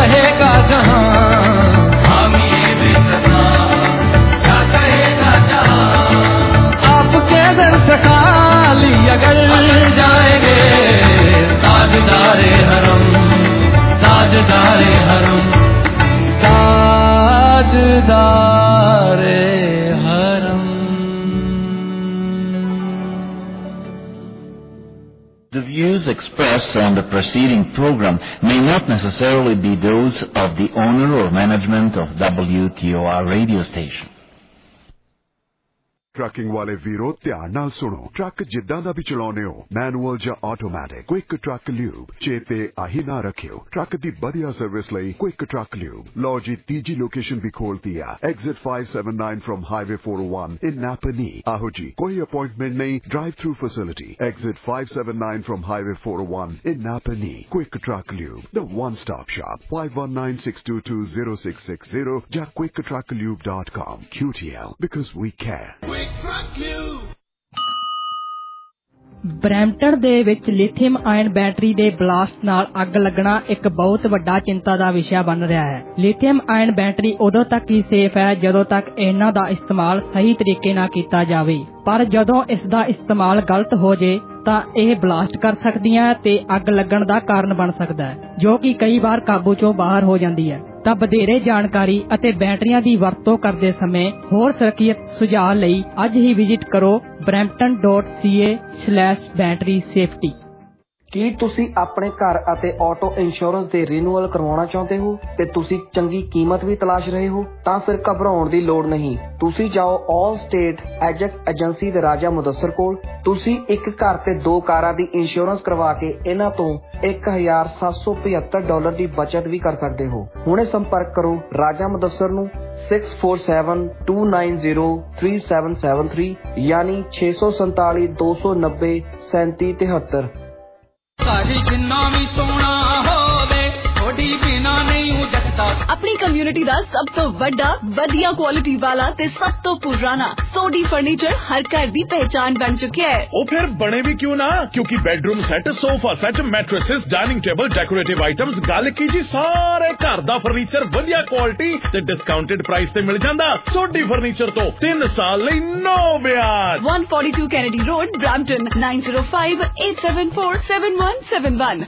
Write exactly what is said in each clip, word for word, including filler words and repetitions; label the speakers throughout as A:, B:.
A: कहेगा जहां, हामी बेकसां क्या कहेगा जहां। आपके दर से खाली अगर जाएंगे ताजदारे हरम, ताजदारे हरम, ताजदारे हरम।
B: The views expressed on the preceding program may not necessarily be those of the owner or management of W T O R radio station.
C: Trucking ਵਾਲੇ ਵੀਰੋ ਧਿਆਨ ਨਾਲ ਸੁਣੋ। ਟਰੱਕ ਜਿੱਦਾਂ ਦਾ ਵੀ ਚਲਾਉਨੇ ਹੋ, ਮੈਨੂਅਲ ਜਾਂ ਆਟੋਮੈਟਿਕ, ਕੁਇਕ ਟਰੱਕ ਲਿਊਬ ਚੇਤੇ ਆਹੀ ਨਾ ਰੱਖਿਓ। ਟਰੱਕ ਦੀ ਵਧੀਆ ਸਰਵਿਸ ਲਈ ਕੁਇਕ ਟਰੱਕ ਲਿਊਬ। ਲਓ ਜੀ ਤੀਜੀ ਲੋਕੇਸ਼ਨ ਵੀ ਖੋਲਤੀ ਆ, exit five seventy-nine from highway four oh one in Napanee. ਆਹੋ ਜੀ, ਕੋਈ ਅਪਾਇੰਟਮੈਂਟ ਨਹੀਂ, drive through facility. Exit five seventy-nine from highway four oh one in Napanee. Quick truck lube, the one stop shop. five one nine six two two zero six six zero ਜਾਂ quick truck lube dot com। Q T L, because we care।
D: Brampton ਦੇ ਵਿੱਚ lithium ion battery ਦੇ blast ਨਾਲ ਅੱਗ ਲੱਗਣਾ ਇੱਕ ਬਹੁਤ ਵੱਡਾ ਚਿੰਤਾ ਦਾ ਵਿਸ਼ਾ ਬਣ ਰਿਹਾ ਹੈ। ਲਿਥੀਅਮ ਆਇਨ ਬੈਟਰੀ ਉਦੋਂ ਤੱਕ ਹੀ ਸੇਫ ਹੈ ਜਦੋਂ ਤੱਕ ਇਹਨਾਂ ਦਾ ਇਸਤੇਮਾਲ ਸਹੀ ਤਰੀਕੇ ਨਾਲ ਕੀਤਾ ਜਾਵੇ, ਪਰ ਜਦੋਂ ਇਸ ਦਾ ਇਸਤੇਮਾਲ ਗਲਤ ਹੋ ਜੇ ਤਾਂ ਇਹ ਬਲਾਸਟ ਕਰ ਸਕਦੀਆਂ ਤੇ ਅੱਗ ਲੱਗਣ ਦਾ ਕਾਰਨ ਬਣ ਸਕਦਾ ਹੈ, ਜੋ ਕਿ ਕਈ ਵਾਰ ਕਾਬੂ ਚੋਂ ਬਾਹਰ ਹੋ ਜਾਂਦੀ ਹੈ। ਤਾਂ ਵਧੇਰੇ ਜਾਣਕਾਰੀ ਅਤੇ ਬੈਟਰੀਆਂ ਦੀ ਵਰਤੋਂ ਕਰਦੇ ਸਮੇਂ ਹੋਰ ਸੁਰੱਖਿਅਤ ਸੁਝਾਅ ਲਈ ਅੱਜ ਹੀ ਵਿਜ਼ਿਟ ਕਰੋ Brampton dot C A slash battery safety.
E: ਕੀ ਤੁਸੀਂ ਆਪਣੇ ਘਰ ਅਤੇ ਆਟੋ ਇੰਸ਼ੋਰੈਂਸ ਦੇ ਰੀਨਿਊਅਲ ਕਰਵਾਉਣਾ ਚਾਹੁੰਦੇ ਹੋ ਤੇ ਤੁਸੀਂ ਚੰਗੀ ਕੀਮਤ ਵੀ ਤਲਾਸ਼ ਰਹੇ ਹੋ? ਤਾਂ ਫਿਰ ਘਬਰਾਉਣ ਦੀ ਲੋੜ ਨਹੀਂ। ਤੁਸੀਂ ਜਾਓ ਆਲ ਸਟੇਟ ਐਜੈਕਟ ਏਜੰਸੀ ਦੇ ਰਾਜਾ ਮੁਦੱਸਰ ਕੋਲ। ਤੁਸੀਂ ਇੱਕ ਘਰ ਤੇ ਦੋ ਕਾਰਾਂ ਦੀ ਇੰਸ਼ੋਰੈਂਸ ਕਰਵਾ ਕੇ ਇਹਨਾਂ ਤੋਂ ਇੱਕ ਹਜ਼ਾਰ ਸੱਤ ਸੌ ਪਝੱਤਰ ਡਾਲਰ ਦੀ ਬਚਤ ਵੀ ਕਰ ਸਕਦੇ ਹੋ। ਹੁਣੇ ਸੰਪਰਕ ਕਰੋ ਰਾਜਾ ਮੁਦੱਸਰ ਨੂੰ six four seven two nine zero three seven seven three ਯਾਨੀ ਛੇ ਸੌ ਸੰਤਾਲੀ ਦੋ ਸੌ ਨੱਬੇ ਸੈਂਤੀ ਤਿਹੱਤਰ।
A: ਜਿੰਨਾ ਵੀ ਸੋਹਣਾ ਹੋਵੇ ਥੋੜੀ ਬਿਨਾ ਨਹੀਂ ਜੱਟਦਾ।
F: ਆਪਣੀ ਕਮਿਊਨਿਟੀ ਦਾ ਸਭ ਤੋਂ ਵੱਡਾ ਵਧੀਆ ਕੁਆਲਿਟੀ ਵਾਲਾ ਤੇ ਸਭ ਤੋਂ ਪੁਰਾਣਾ ਸੋਡੀ ਫਰਨੀਚਰ ਹਰ ਘਰ ਦੀ ਪਹਿਚਾਨ ਬਣ ਚੁੱਕਿਆ ਹੈ।
G: ਉਹ ਫਿਰ ਬਣੇ ਵੀ ਕਿਉਂ ਨਾ, ਕਿਉਂਕਿ bedroom set, sofa set, mattresses, dining table, decorative items, ਗੱਲ ਕੀ ਜੀ ਸਾਰੇ ਘਰ ਦਾ ਫਰਨੀਚਰ ਵਧੀਆ ਕੁਆਲਿਟੀ ਤੇ ਡਿਸਕਾਊਂਟਡ ਪ੍ਰਾਈਸ ਤੇ ਮਿਲ ਜਾਂਦਾ। ਸੋਡੀ ਫਰਨੀਚਰ ਤੋਂ ਤਿੰਨ ਸਾਲ ਲਈ ਨੋ ਵਿਆਜ।
F: one forty-two Kennedy road, Brampton nine zero five eight seven four seven one seven one।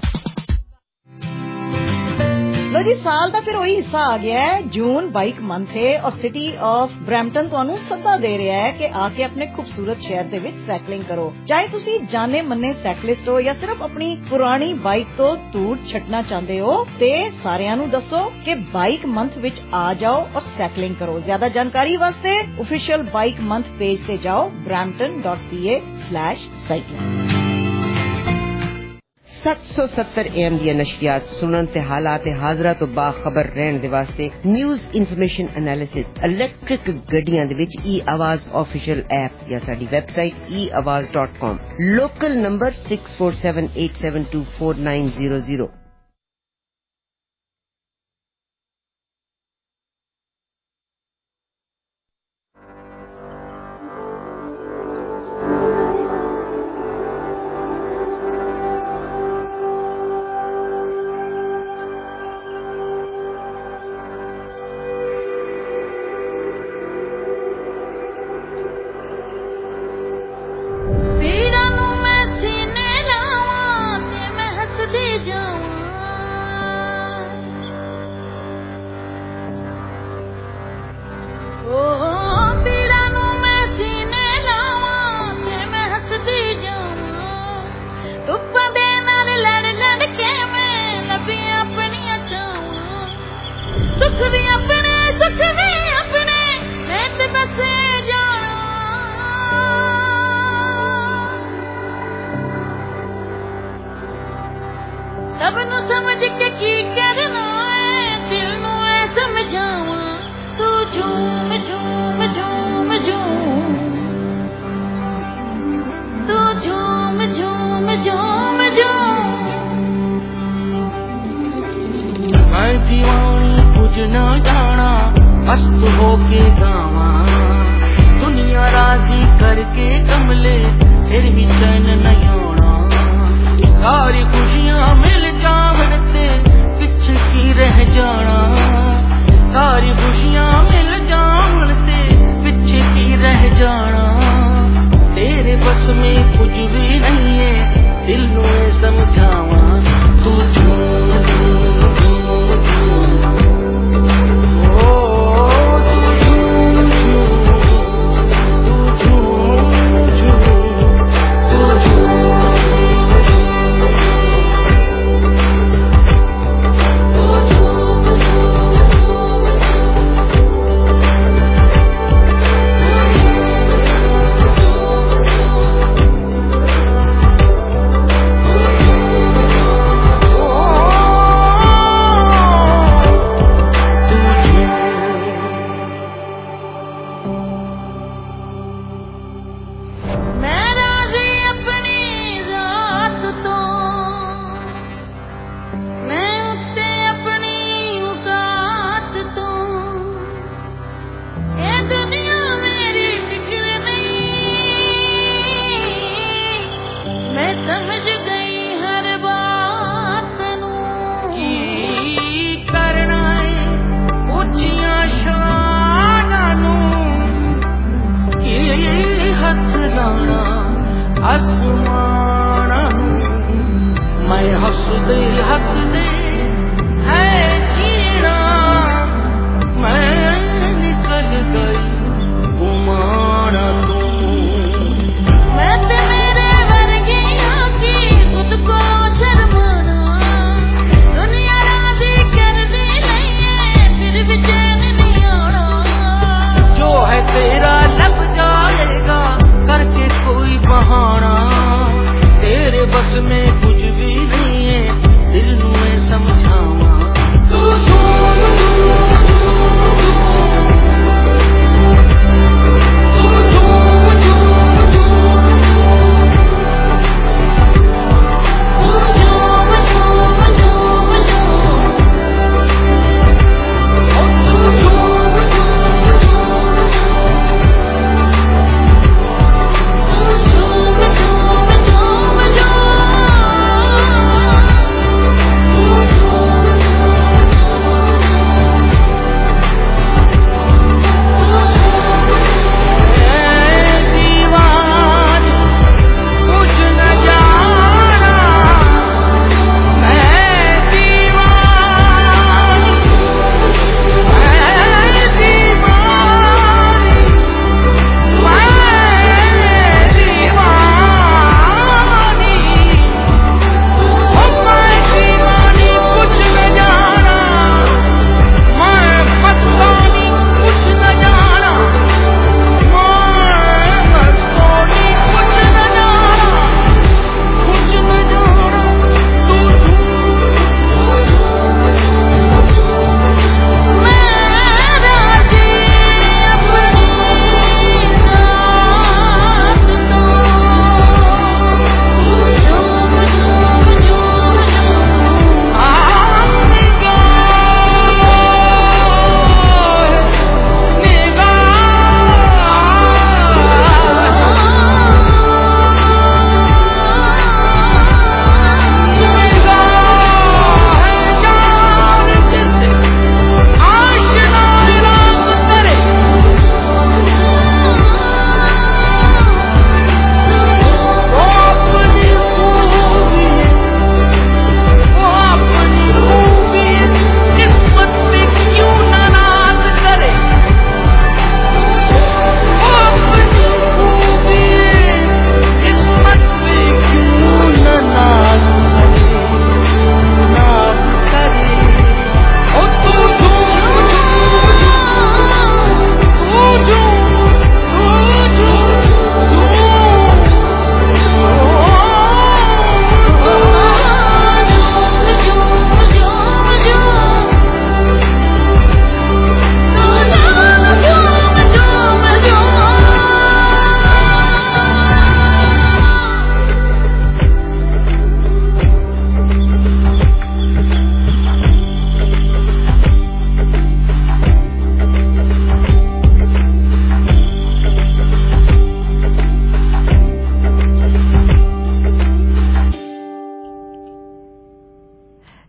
H: ਲੋ ਜੀ, ਸਾਲ ਦਾ ਫਿਰ ਉਹੀ ਹਿੱਸਾ ਆ ਗਿਆ ਹੈ, ਜੂਨ ਬਾਈਕ ਮੰਥ ਹੈ ਔਰ ਸਿਟੀ ਆਫ ਬਰੈਂਪਟਨ ਤੁਹਾਨੂੰ ਸੱਦਾ ਦੇ ਰਿਹਾ ਹੈ ਕਿ ਆ ਕੇ ਆਪਣੇ ਖੂਬਸੂਰਤ ਸ਼ਹਿਰ ਦੇ ਵਿੱਚ ਸਾਈਕਲਿੰਗ ਕਰੋ। ਚਾਹੇ ਤੁਸੀਂ ਜਾਣੇ ਮੰਨੇ ਸਾਈਕਲਿਸਟ ਹੋ ਜਾਂ ਸਿਰਫ ਆਪਣੀ ਪੁਰਾਣੀ ਬਾਈਕ ਤੋਂ ਦੂਰ ਛੱਡਣਾ ਚਾਹੁੰਦੇ ਹੋ, ਤੇ ਸਾਰਿਆਂ ਨੂੰ ਦੱਸੋ ਕਿ ਬਾਈਕ ਮੰਥ ਵਿੱਚ ਆ ਜਾਓ ਔਰ ਸਾਈਕਲਿੰਗ ਕਰੋ। ਜ਼ਿਆਦਾ ਜਾਣਕਾਰੀ ਵਾਸਤੇ ਆਫੀਸ਼ੀਅਲ ਬਾਈਕ ਮੰਥ ਪੇਜ ਤੇ ਜਾਓ brampton dot c a slash cycling।
I: ਸੱਤ ਸੌ ਸੱਤਰ ए एम ਦੀਆਂ ਨਸ਼ਰੀਆਤ ਸੁਣਨ ਤੇ ਹਾਲਾਤ ਹਾਜ਼ਰਾ ਤੋਂ ਬਾਖਬਰ ਰਹਿਣ ਦੇ ਵਾਸਤੇ ਨਿਊਜ਼ ਇਨਫੋਰਮੇਸ਼ਨ ਐਨਾਲਿਸਿਸ ਇਲੈਕਟ੍ਰਿਕ ਗੱਡੀਆਂ ਦੇ ਵਿੱਚ ਈ ਆਵਾਜ਼ ਆਫੀਸ਼ੀਅਲ ਐਪ ਜਾਂ ਸਾਡੀ website e awaz dot com। ਲੋਕਲ ਨੰਬਰ six four seven eight seven two four nine zero zero।
A: सारी खुशियां मिल जावन ते पिछ की रह जा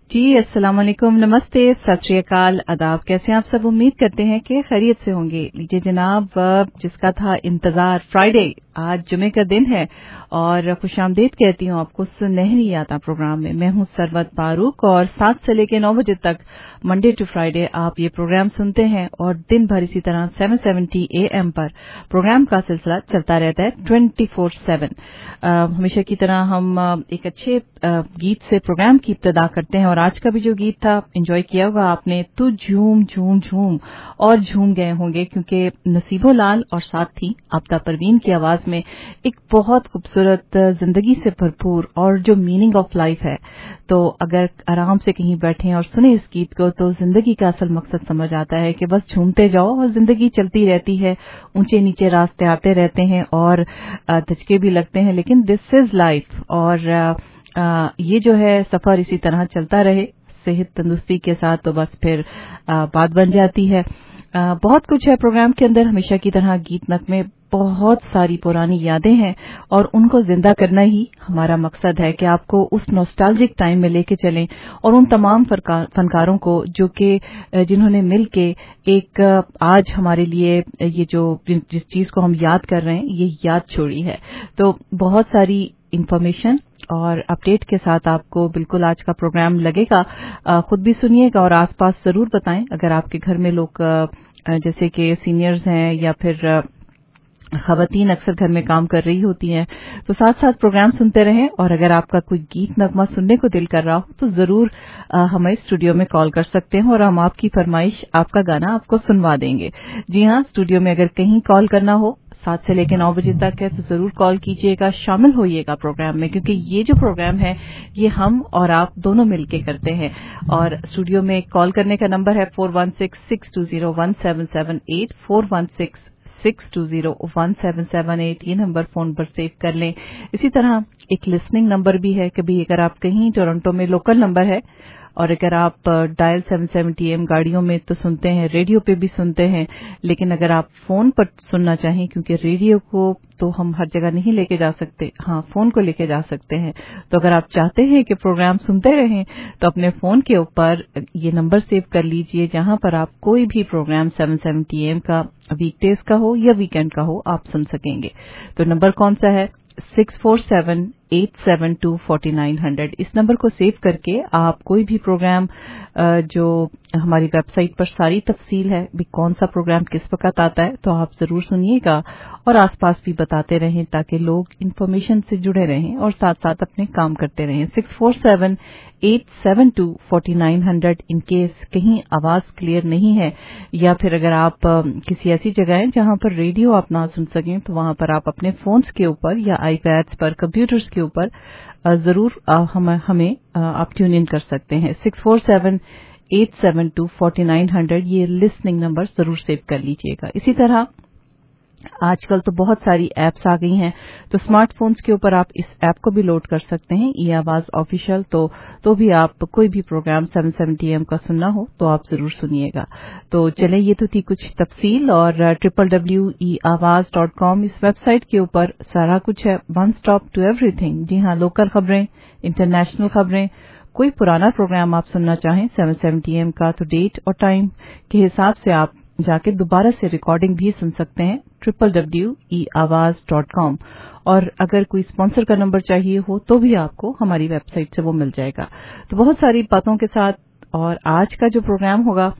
J: जी अस्सलाम वालेकुम, नमस्ते, सत श्री अकाल, आदाब। कैसे आप सब? उम्मीद करते हैं कि खैरियत से होंगे। लीजिए जनाब, जिसका था इंतजार, फ्राइडे, आज जुमे का दिन है और खुशामदीद कहती हूँ आपको सुनहरी यादा प्रोग्राम में। मैं हूँ सरवत फारूक और सात से लेकर नौ बजे तक मंडे टू फ्राइडे आप ये प्रोग्राम सुनते हैं और दिन भर इसी तरह सेवन सेवेंटी ए एम पर प्रोग्राम का सिलसिला चलता रहता है ट्वेंटी फोर सेवन। हमेशा की तरह हम एक अच्छे आ, गीत से प्रोग्राम की इब्तिदा करते हैं और आज का भी जो गीत था एंजॉय किया होगा आपने, तो झूम झूम झूम और झूम गए होंगे क्योंकि नसीबो लाल और साथ ही आफ्ता परवीन की आवाज में एक बहुत खूबसूरत जिंदगी से भरपूर और जो मीनिंग ऑफ लाइफ है। तो अगर आराम से कहीं बैठे और सुने इस गीत को तो जिंदगी का असल मकसद समझ आता है कि बस झूमते जाओ और जिंदगी चलती रहती है, ऊंचे नीचे रास्ते आते रहते हैं और धचके भी लगते हैं, लेकिन दिस इज लाइफ। और आ, ये जो है सफर इसी तरह चलता रहे सेहत तंदुरुस्ती के साथ तो बस फिर आ, बात बन जाती है। आ, बहुत कुछ है प्रोग्राम के अंदर, हमेशा की तरह गीत नगमे, बहुत सारी पुरानी यादें हैं और उनको जिंदा करना ही हमारा मकसद है कि आपको उस नॉस्टैल्जिक टाइम में लेके चलें और उन तमाम फनकारों को जो कि जिन्होंने मिलके एक आज हमारे लिए ये जो जिस चीज को हम याद कर रहे हैं ये याद छोड़ी है। तो बहुत सारी इंफॉर्मेशन और अपडेट के साथ आपको बिल्कुल आज का प्रोग्राम लगेगा। आ, खुद भी सुनिएगा और आसपास जरूर बताएं अगर आपके घर में लोग जैसे कि सीनियर्स हैं या फिर खवातीन अक्सर घर में काम कर रही होती हैं तो साथ साथ प्रोग्राम सुनते रहें। और अगर आपका कोई गीत नगमा सुनने को दिल कर रहा हो तो जरूर हमें स्टूडियो में कॉल कर सकते हैं और हम आपकी फरमाइश, आपका गाना आपको सुनवा देंगे। जी हाँ, स्टूडियो में अगर कहीं कॉल करना हो सात से लेकर नौ बजे तक है तो जरूर कॉल कीजिएगा, शामिल होइएगा प्रोग्राम में, क्योंकि ये जो प्रोग्राम है ये हम और आप दोनों मिलके करते हैं। और स्टूडियो में कॉल करने का नंबर है four one six six two zero one seven seven eight, four one six six two zero one seven seven eight. ये नंबर फोन पर सेव कर लें। इसी तरह एक लिसनिंग नंबर भी है, कभी अगर आप कहीं टोरंटो में लोकल नंबर है और अगर आप डायल सेवन सेवेंटी एम गाड़ियों में तो सुनते हैं, रेडियो पे भी सुनते हैं, लेकिन अगर आप फोन पर सुनना चाहें, क्योंकि रेडियो को तो हम हर जगह नहीं लेके जा सकते, हाँ फोन को लेके जा सकते हैं। तो अगर आप चाहते हैं कि प्रोग्राम सुनते रहें तो अपने फोन के ऊपर ये नंबर सेव कर लीजिए जहां पर आप कोई भी प्रोग्राम सेवन सेवेंटी एम का वीकडेज का हो या वीकेंड का हो आप सुन सकेंगे। तो नंबर कौन सा है? Six four seven eight seven two forty nine hundred. इस नंबर को सेव करके आप कोई भी प्रोग्राम, जो हमारी वेबसाइट पर सारी तफसील है भी कौन सा प्रोग्राम किस वक्त आता है, तो आप जरूर सुनिएगा और आसपास भी बताते रहें ताकि लोग इन्फॉर्मेशन से जुड़े रहें और साथ साथ अपने काम करते रहें। Six four seven eight seven two forty nine hundred. In case कहीं आवाज क्लियर नहीं है या फिर अगर आप किसी ऐसी जगह है जहां पर रेडियो आप ना सुन सकें तो वहां पर आप अपने फोन्स के ऊपर या आईपैड्स पर, कंप्यूटर्स के ऊपर जरूर हम हमें आप ट्यून इन कर सकते हैं। Six four seven eight seven two forty nine hundred ये लिसनिंग नंबर जरूर सेव कर लीजिएगा। इसी तरह आजकल तो बहुत सारी एप्स आ गई हैं तो स्मार्टफोन्स के ऊपर आप इस ऐप को भी लोड कर सकते हैं, ई आवाज ऑफिशियल। तो तो भी आप कोई भी प्रोग्राम सेवन सेवेंटी एम का सुनना हो तो आप जरूर सुनिएगा। तो चले, ये तो थी कुछ तफसील। और ट्रिपल डब्ल्यू ई आवाज डॉट कॉम इस वेबसाइट के ऊपर सारा कुछ है, वन स्टॉप टू एवरीथिंग। जी हाँ, लोकल खबरें, इंटरनेशनल खबरें, कोई पुराना प्रोग्राम आप सुनना चाहें सेवन सेवेंटी एम का तो डेट और टाइम के हिसाब से आप जाके दोबारा से रिकॉर्डिंग भी सुन सकते हैं ट्रिपल डब्ल्यू ई आवाज डॉट कॉम। और अगर कोई स्पॉन्सर का नंबर चाहिए हो तो भी आपको हमारी वेबसाइट से वो मिल जाएगा। तो बहुत सारी बातों के साथ और आज का जो प्रोग्राम होगा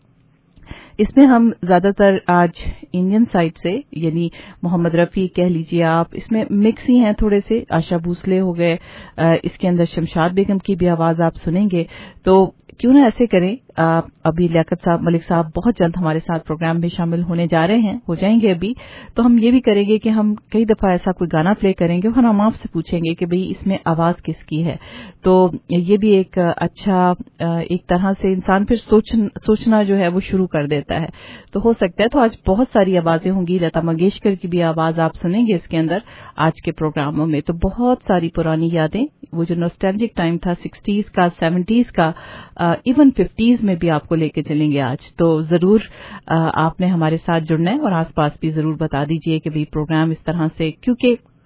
J: इसमें हम ज्यादातर आज इंडियन साइड से, यानी मोहम्मद रफी कह लीजिए आप, इसमें मिक्स ही हैं थोड़े से, आशा भोसले हो गए, इसके अंदर शमशाद बेगम की भी आवाज आप सुनेंगे। तो क्यों ना ऐसे करें, अभी लियाकत साहब, मलिक साहब बहुत जल्द हमारे साथ प्रोग्राम में शामिल होने जा रहे हैं, हो जाएंगे अभी। तो हम ये भी करेंगे कि हम कई दफा ऐसा कोई गाना प्ले करेंगे और हम आपसे पूछेंगे कि भाई इसमें आवाज किसकी है। तो ये भी एक अच्छा, एक तरह से इंसान फिर सोच, सोचना जो है वो शुरू कर देता है। तो हो सकता है, तो आज बहुत सारी आवाजें होंगी, लता मंगेशकर की भी आवाज आप सुनेंगे इसके अंदर आज के प्रोग्रामों में। तो बहुत सारी पुरानी यादें, वो जो नॉस्टैल्जिक टाइम था सिक्सटीज का, सेवेंटीज का, इवन फिफ्टीज में भी आपको लेके चलेंगे आज। तो जरूर आपने हमारे साथ जुड़ना है और आसपास भी जरूर बता दीजिए कि भाई प्रोग्राम इस तरह से, क्योंकि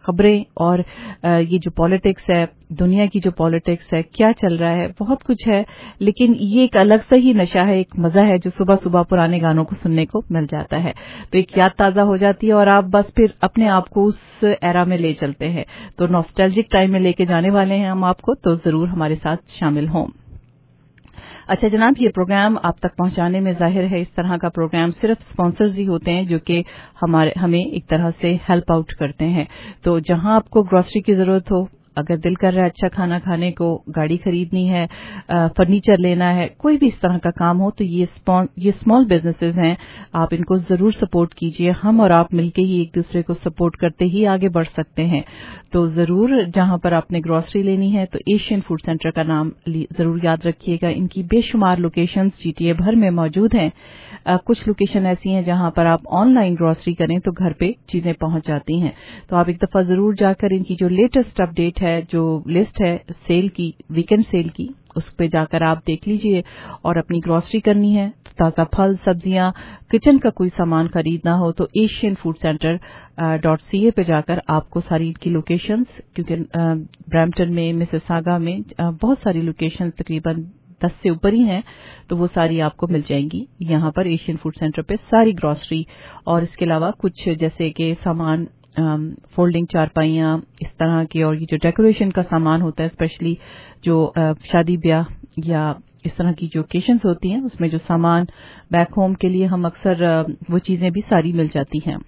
J: खबरें और ये जो पॉलिटिक्स है, दुनिया की जो पॉलिटिक्स है, क्या चल रहा है, बहुत कुछ है। लेकिन ये एक अलग सा ही नशा है, एक मजा है जो सुबह सुबह पुराने गानों को सुनने को मिल जाता है। तो एक याद ताजा हो जाती है और आप बस फिर अपने आप को उस एरा में ले चलते हैं। तो नॉस्टैल्जिक टाइम में लेके जाने वाले हैं हम आपको, तो जरूर हमारे साथ शामिल हों। अच्छा जनाब, ये प्रोग्राम आप तक पहुंचाने में जाहिर है इस तरह का प्रोग्राम सिर्फ स्पॉन्सर्स ही होते हैं जो कि हमारे हमें एक तरह से हेल्प आउट करते हैं। तो जहां आपको ग्रोसरी की जरूरत हो, अगर दिल कर रहा है अच्छा खाना खाने को, गाड़ी खरीदनी है, फर्नीचर लेना है, कोई भी इस तरह का काम हो, तो ये ये स्मॉल बिजनेसेस हैं, आप इनको जरूर सपोर्ट कीजिए। हम और आप मिलकर ही एक दूसरे को सपोर्ट करते ही आगे बढ़ सकते हैं। तो जरूर जहां पर आपने ग्रोसरी लेनी है तो एशियन फूड सेंटर का नाम जरूर याद रखिएगा। इनकी बेशुमार लोकेशंस जीटीए भर में मौजूद हैं। आ, कुछ लोकेशन ऐसी हैं जहां पर आप ऑनलाइन ग्रोसरी करें तो घर पे चीजें पहुंच जाती हैं। तो आप एक दफा जरूर जाकर इनकी जो लेटेस्ट अपडेट है, जो लिस्ट है सेल की, वीकेंड सेल की, उस पे जाकर आप देख लीजिए। और अपनी ग्रोसरी करनी है तो ताजा फल, सब्जियां, किचन का कोई सामान खरीदना हो तो Asian food centre dot C A पे जाकर आपको सारी इनकी लोकेशंस, क्योंकि ब्रैम्पटन में, मिसिसागा में आ, बहुत सारी लोकेशंस तकरीबन दस से ऊपर ही हैं, तो वो सारी आपको मिल जाएंगी यहां पर एशियन फूड सेंटर पे, सारी ग्रोसरी। और इसके अलावा कुछ जैसे कि सामान, फोल्डिंग चारपाइयां इस तरह के, और ये जो डेकोरेशन का सामान होता है, स्पेशली जो आ, शादी ब्याह या इस तरह की जो ओकेशंस होती हैं उसमें जो सामान बैक होम के लिए हम अक्सर वो चीजें भी सारी मिल जाती हैं।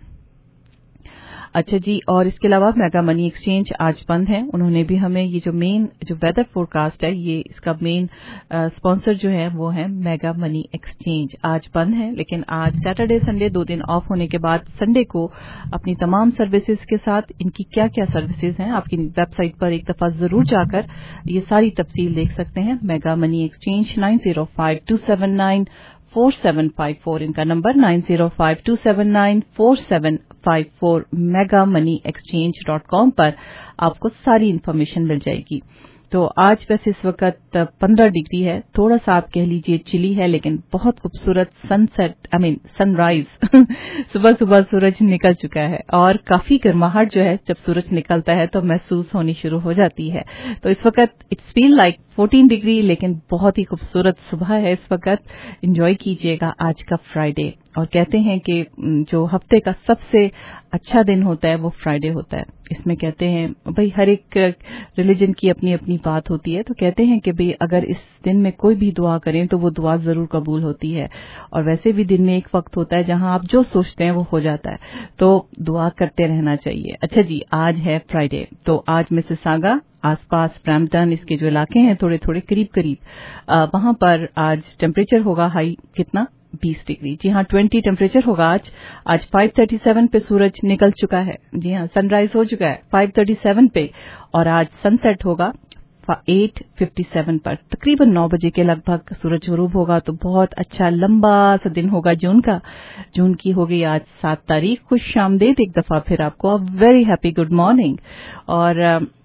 J: अच्छा जी, और इसके अलावा मेगा मनी एक्सचेंज आज बंद है। उन्होंने भी हमें ये जो मेन जो वेदर फोरकास्ट है, ये इसका मेन स्पॉन्सर जो है वो है मेगा मनी एक्सचेंज। आज बंद है, लेकिन आज सैटरडे संडे दो दिन ऑफ होने के बाद संडे को अपनी तमाम सर्विसेज के साथ इनकी क्या क्या सर्विसेज हैं आपकी वेबसाइट पर एक दफा जरूर जाकर ये सारी तफसील देख सकते हैं। Mega money exchange nine zero five two seven nine four seven five four, इनका number nine zero five two seven nine four seven five four. Mega money exchange dot com पर आपको सारी इन्फॉर्मेशन मिल जाएगी। तो आज वैसे इस वक्त पंद्रह डिग्री है, थोड़ा सा आप कह लीजिए चिली है, लेकिन बहुत खूबसूरत सनसेट, आई मीन सनराइज सुबह सुबह सूरज निकल चुका है और काफी गर्माहट जो है जब सूरज निकलता है तो महसूस होनी शुरू हो जाती है। तो इस वक्त it's feel like fourteen degree, लेकिन बहुत ही खूबसूरत सुबह है इस वक्त। एंजॉय कीजिएगा आज का फ्राइडे। और कहते हैं कि जो हफ्ते का सबसे अच्छा दिन होता है वो फ्राइडे होता है। इसमें कहते हैं भाई हर एक रिलीजन की अपनी अपनी बात होती है, तो कहते हैं कि भाई अगर इस दिन में कोई भी दुआ करें तो वो दुआ जरूर कबूल होती है। और वैसे भी दिन में एक वक्त होता है जहां आप जो सोचते हैं वो हो जाता है, तो दुआ करते रहना चाहिए। अच्छा जी, आज है फ्राइडे, तो आज मिसिसागा, आसपास ब्रैम्पटन, इसके जो इलाके हैं थोड़े थोड़े करीब करीब, वहां पर आज टेम्परेचर होगा हाई कितना, बीस डिग्री। जी हाँ, ट्वेंटी टेम्परेचर होगा आज। आज फाइव थर्टी सेवन पे सूरज निकल चुका है। जी हाँ, सनराइज हो चुका है फाइव थर्टी सेवन पे, और आज सनसेट होगा एट फिफ्टी सेवन पर। तकरीबन नौ बजे के लगभग सूरज गुरूब होगा। तो बहुत अच्छा लंबा सा दिन होगा जून का। जून की हो गई आज सात तारीख। खुश आमदेद एक दफा फिर आपको, a very happy good morning. और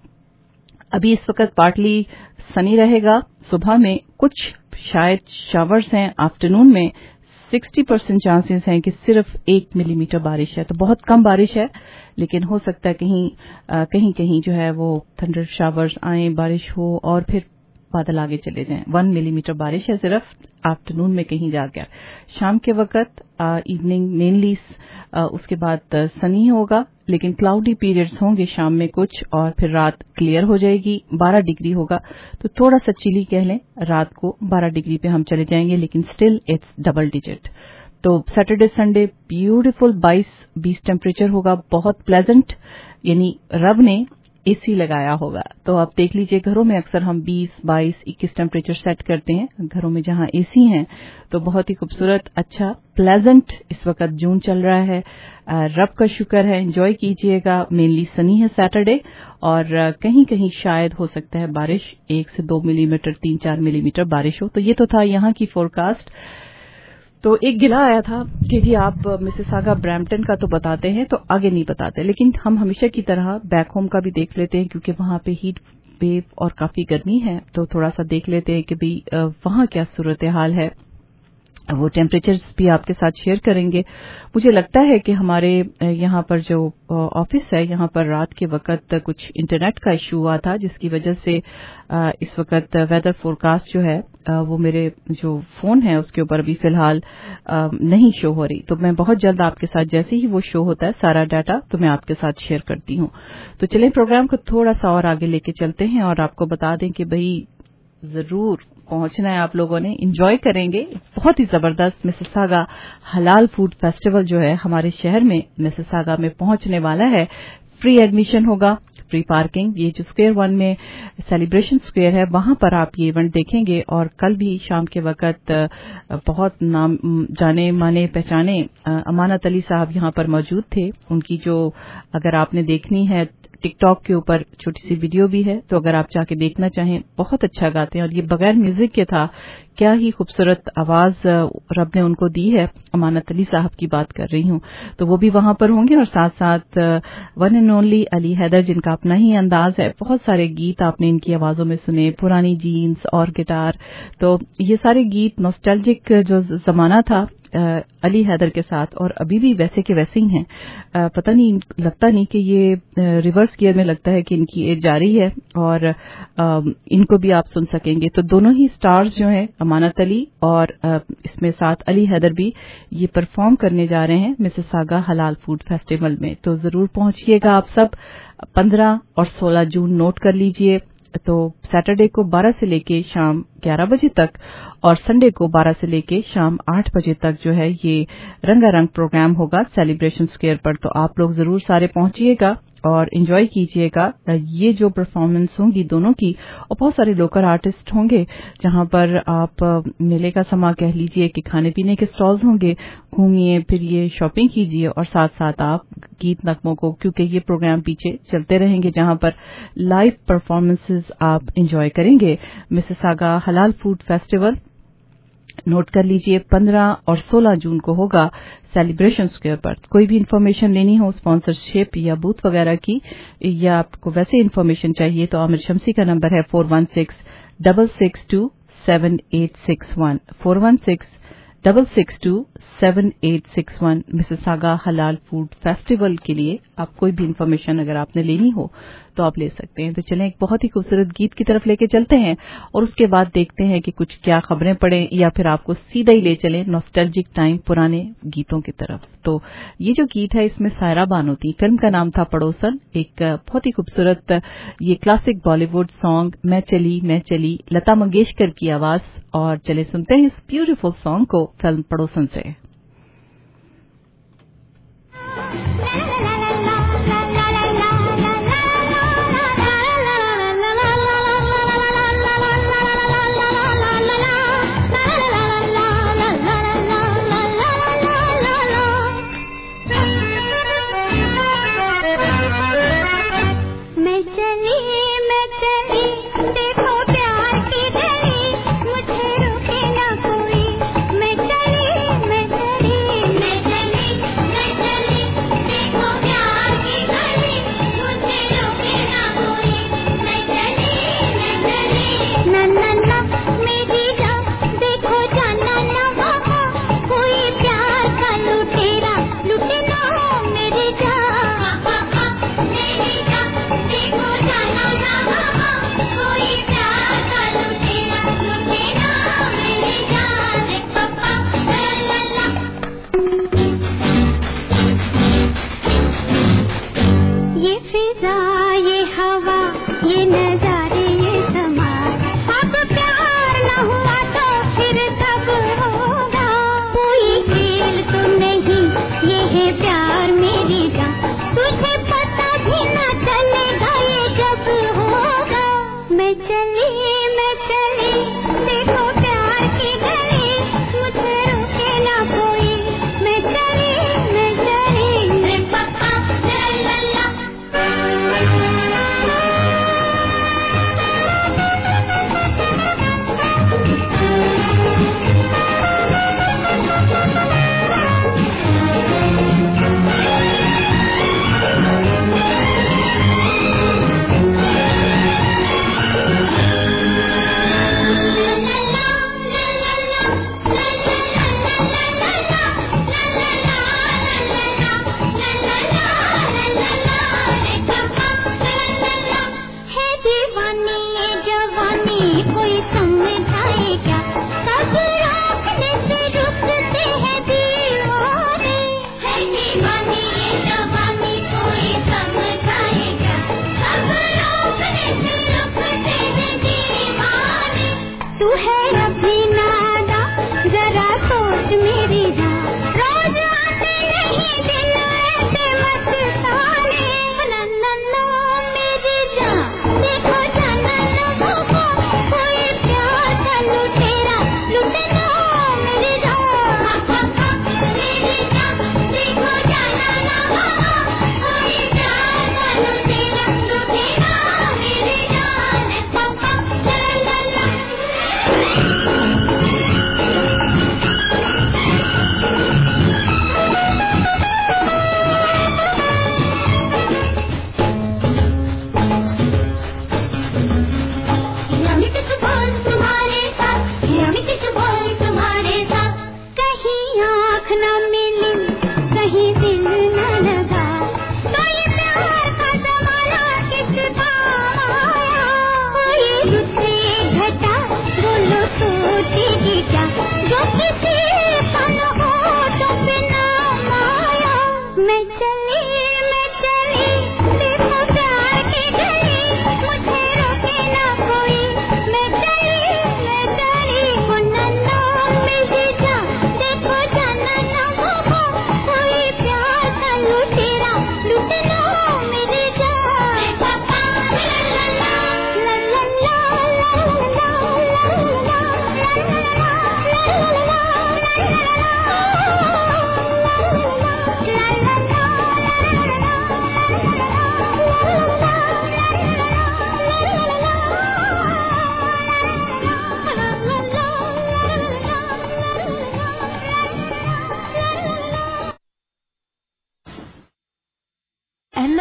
J: अभी इस वक्त पार्टली सनी रहेगा, सुबह में कुछ शायद शावर्स हैं, आफ्टरनून में सिक्सटी परसेंट चांसेस हैं कि सिर्फ एक मिलीमीटर बारिश है। तो बहुत कम बारिश है, लेकिन हो सकता है कहीं आ, कहीं कहीं जो है वो थंडर शावर्स आए, बारिश हो और फिर बादल आगे चले जाएं। वन मिलीमीटर बारिश है सिर्फ आफ्टरनून में कहीं जाकर। शाम के वक्त इवनिंग मेनली उसके बाद सनी होगा, लेकिन क्लाउडी पीरियड्स होंगे शाम में कुछ, और फिर रात क्लियर हो जाएगी। बारह डिग्री होगा, तो थोड़ा सा चिली कह लें, रात को बारह डिग्री पे हम चले जाएंगे, लेकिन स्टिल इट्स डबल डिजिट। तो सैटरडे संडे ब्यूटीफुल बाईस बीस टेम्परेचर होगा, बहुत प्लेजेंट, यानी रब ने एसी लगाया होगा। तो आप देख लीजिए, घरों में अक्सर हम बीस बाईस इक्कीस टेम्परेचर सेट करते हैं, घरों में जहां एसी हैं। तो बहुत ही खूबसूरत, अच्छा, प्लेजेंट इस वक्त जून चल रहा है। रब का शुक्र है, एंजॉय कीजिएगा। मेनली सनी है सैटरडे, और कहीं कहीं शायद हो सकता है बारिश, एक से दो मिलीमीटर तीन चार मिलीमीटर बारिश हो। तो ये तो था यहाँ की फोरकास्ट। तो एक गिला आया था कि जी आप मिसिसागा ब्रैम्पटन का तो बताते हैं तो आगे नहीं बताते, लेकिन हम हमेशा की तरह बैक होम का भी देख लेते हैं, क्योंकि वहां पे हीट वेव और काफी गर्मी है। तो थोड़ा सा देख लेते हैं कि भाई वहां क्या सूरत हाल है। वो टेम्परेचर्स भी आपके साथ शेयर करेंगे। मुझे लगता है कि हमारे यहाँ पर जो ऑफिस है, यहाँ पर रात के वक्त कुछ इंटरनेट का इशू हुआ था, जिसकी वजह से इस वक्त वेदर फोरकास्ट जो है वो मेरे जो फोन है उसके ऊपर अभी फिलहाल नहीं शो हो रही। तो मैं बहुत जल्द आपके साथ जैसे ही वो शो होता है सारा डाटा तो मैं आपके साथ शेयर करती हूँ। तो चलें प्रोग्राम को थोड़ा सा और आगे लेके चलते हैं और आपको बता दें कि भाई जरूर पहुंचना है आप लोगों ने, एंजॉय करेंगे। बहुत ही जबरदस्त मिसिसागा हलाल फूड फेस्टिवल जो है हमारे शहर में मिसिसागा में पहुंचने वाला है। फ्री एडमिशन होगा, फ्री पार्किंग। ये जो स्क्वायर वन में सेलिब्रेशन स्क्वायर है वहां पर आप ये इवेंट देखेंगे। और कल भी शाम के वक्त बहुत नाम जाने माने पहचाने अमानत अली साहब यहां पर मौजूद थे। उनकी जो अगर आपने देखनी है टिकटॉक के ऊपर छोटी सी वीडियो भी है, तो अगर आप जाके देखना चाहें, बहुत अच्छा गाते हैं और ये बगैर म्यूजिक के था। क्या ही खूबसूरत आवाज रब ने उनको दी है। अमानत अली साहब की बात कर रही हूं, तो वो भी वहां पर होंगे। और साथ साथ one and only Ali Haider, जिनका अपना ही अंदाज है। बहुत सारे गीत आपने इनकी आवाजों में सुने, पुरानी जीन्स और गिटार। तो ये सारे गीत नॉस्टैल्जिक जो जमाना था अली हैदर के साथ, और अभी भी वैसे के वैसे ही हैं। पता नहीं, लगता नहीं कि ये रिवर्स गियर में, लगता है कि इनकी एज जारी है और इनको भी आप सुन सकेंगे। तो दोनों ही स्टार्स जो हैं, अमानत अली और इसमें साथ अली हैदर भी, ये परफॉर्म करने जा रहे हैं मिसिसागा हलाल फूड फेस्टिवल में। तो जरूर पहुंचिएगा आप सब। पंद्रह और सोलह जून नोट कर लीजिए। तो सैटरडे को बारह से लेके शाम ग्यारह बजे तक और संडे को बारह से लेके शाम आठ बजे तक जो है ये रंगारंग प्रोग्राम होगा सेलिब्रेशन स्क्वायर पर। तो आप लोग जरूर सारे पहुंचिएगा और एंजॉय कीजिएगा। ये जो परफॉर्मेंस होंगी दोनों की, और बहुत सारे लोकल आर्टिस्ट होंगे जहां पर आप मेले का समा कह लीजिए कि खाने पीने के स्टॉल्स होंगे। घूमिए फिरिए, शॉपिंग कीजिए और साथ साथ आप गीत नगमों को, क्योंकि ये प्रोग्राम पीछे चलते रहेंगे जहां पर लाइव परफॉर्मेंसेस आप एंजॉय करेंगे। Mississauga halal food festival note कर लीजिए, पंद्रह और सोलह जून को होगा सेलिब्रेशन स्क्वायर पर। कोई भी इन्फॉर्मेशन लेनी हो स्पॉन्सरशिप या बूथ वगैरह की, या आपको वैसे इन्फॉर्मेशन चाहिए, तो आमिर शमसी का नंबर है four one six double six two seven eight six one four one six double six two seven eight six one. Mississauga halal food festival के लिए आप कोई भी इन्फॉर्मेशन अगर आपने लेनी हो तो आप ले सकते हैं। तो चलें एक बहुत ही खूबसूरत गीत की तरफ लेके चलते हैं और उसके बाद देखते हैं कि कुछ क्या खबरें पड़े या फिर आपको सीधा ही ले चलें नॉस्टैल्जिक टाइम पुराने गीतों की तरफ। तो ये जो गीत है इसमें सायरा बानो थी, फिल्म का नाम था पड़ोसन। एक बहुत ही खूबसूरत ये क्लासिक बॉलीवुड सॉन्ग मैं चली मैं चली, लता मंगेशकर की आवाज। और चले सुनते हैं इस ब्यूटीफुल सॉन्ग को फिल्म पड़ोसन से।
K: मैं चली मैं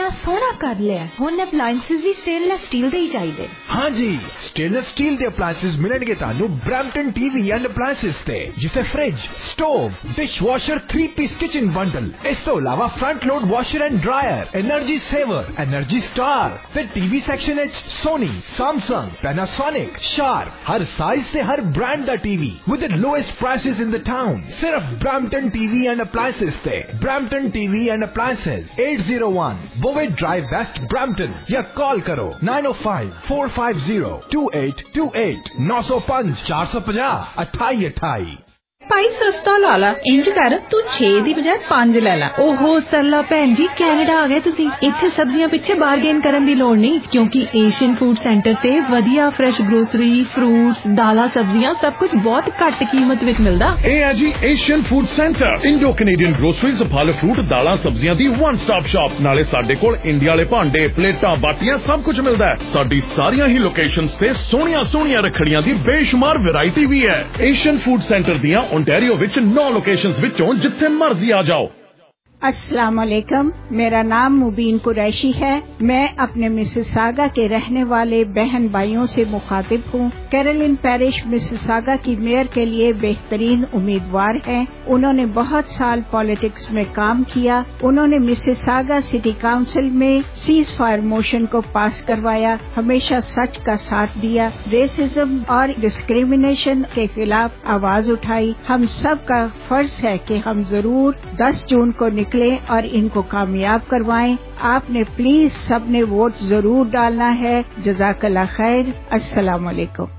K: कितना सोहना कर लिया। हुण अप्लायंसेस भी स्टेनलेस स्टील दे ही चाहिए।
L: हाँ जी, स्टेनलेस स्टील दे अप्लायंसेस मिलणगे तानू ब्रैम्पटन टीवी एंड अप्लायंसेस ते, जिथे fridge, stove, dish washer, three piece kitchen bundle, इस तो अलावा front load washer and dryer, energy saver, energy star, फिर टीवी सेक्शन एच सोनी, सैमसंग, पैनासोनिक, शार्प, हर साइज से हर ब्रांड दा TV with the lowest prices in the town. सिर्फ ब्रैम्पटन टीवी एंड अप्लायंसेस ते। Brampton TV and appliances eight zero one Bovaird drive west Brampton, या call करो nine O five four five zero two eight two eight, नौ सौ पांच चार सौ पचास अठाई अठाई।
K: भाई सस्ता ला ला, इंज कर तू छे दी बजाय पांच ले ला। ओहो सरला भैन जी, कैनेडा आ गए तुसी। इत्थे सब्जियां पिछे बारगेन करन दी लोड़ नहीं, क्योंकि एशियन फूड सेंटर ते वधिया फ्रेश ग्रोसरी, फ्रूट्स, दालां, सब्जियां सब कुछ बहुत घट कीमत विच मिलदा।
G: ए है जी Asian food centre, Indo Canadian groceries, फल फ्रूट, दालां, सब्जियां दी वन स्टॉप शॉप। नाले साडे कोल इंडिया वाले भांडे, प्लेटां, बाटियां सब कुछ मिलदा है। साडी सारियां ही लोकेशंस ते सोहणियां सोहणियां रखड़ियां दी बेशुमार वैरायटी भी है। एशियन फूड सेंटर दियां ओंटारियो विच नौ लोकेशंस विचों जिथे मर्जी आ जाओ।
M: अस्सलाम वालेकुम, मेरा नाम मुबीन कुरैशी है। मैं अपने मिसिसागा के रहने वाले बहन भाइयों से मुखातिब हूँ। कैरोलिन पैरिश मिसिसागा की मेयर के लिए बेहतरीन उम्मीदवार हैं। उन्होंने बहुत साल पॉलिटिक्स में काम किया। उन्होंने मिसिसागा सिटी काउंसिल में सीज फायर मोशन को पास करवाया, हमेशा सच का साथ दिया, रेसिज्म और डिस्क्रिमिनेशन के खिलाफ आवाज उठाई। हम सब का फर्ज है कि हम जरूर दस जून को निकलें और इनको कामयाब करवाएं। आपने प्लीज सबने वोट जरूर डालना है। जज़ाकल्लाह खैर। अस्सलाम वालेकुम।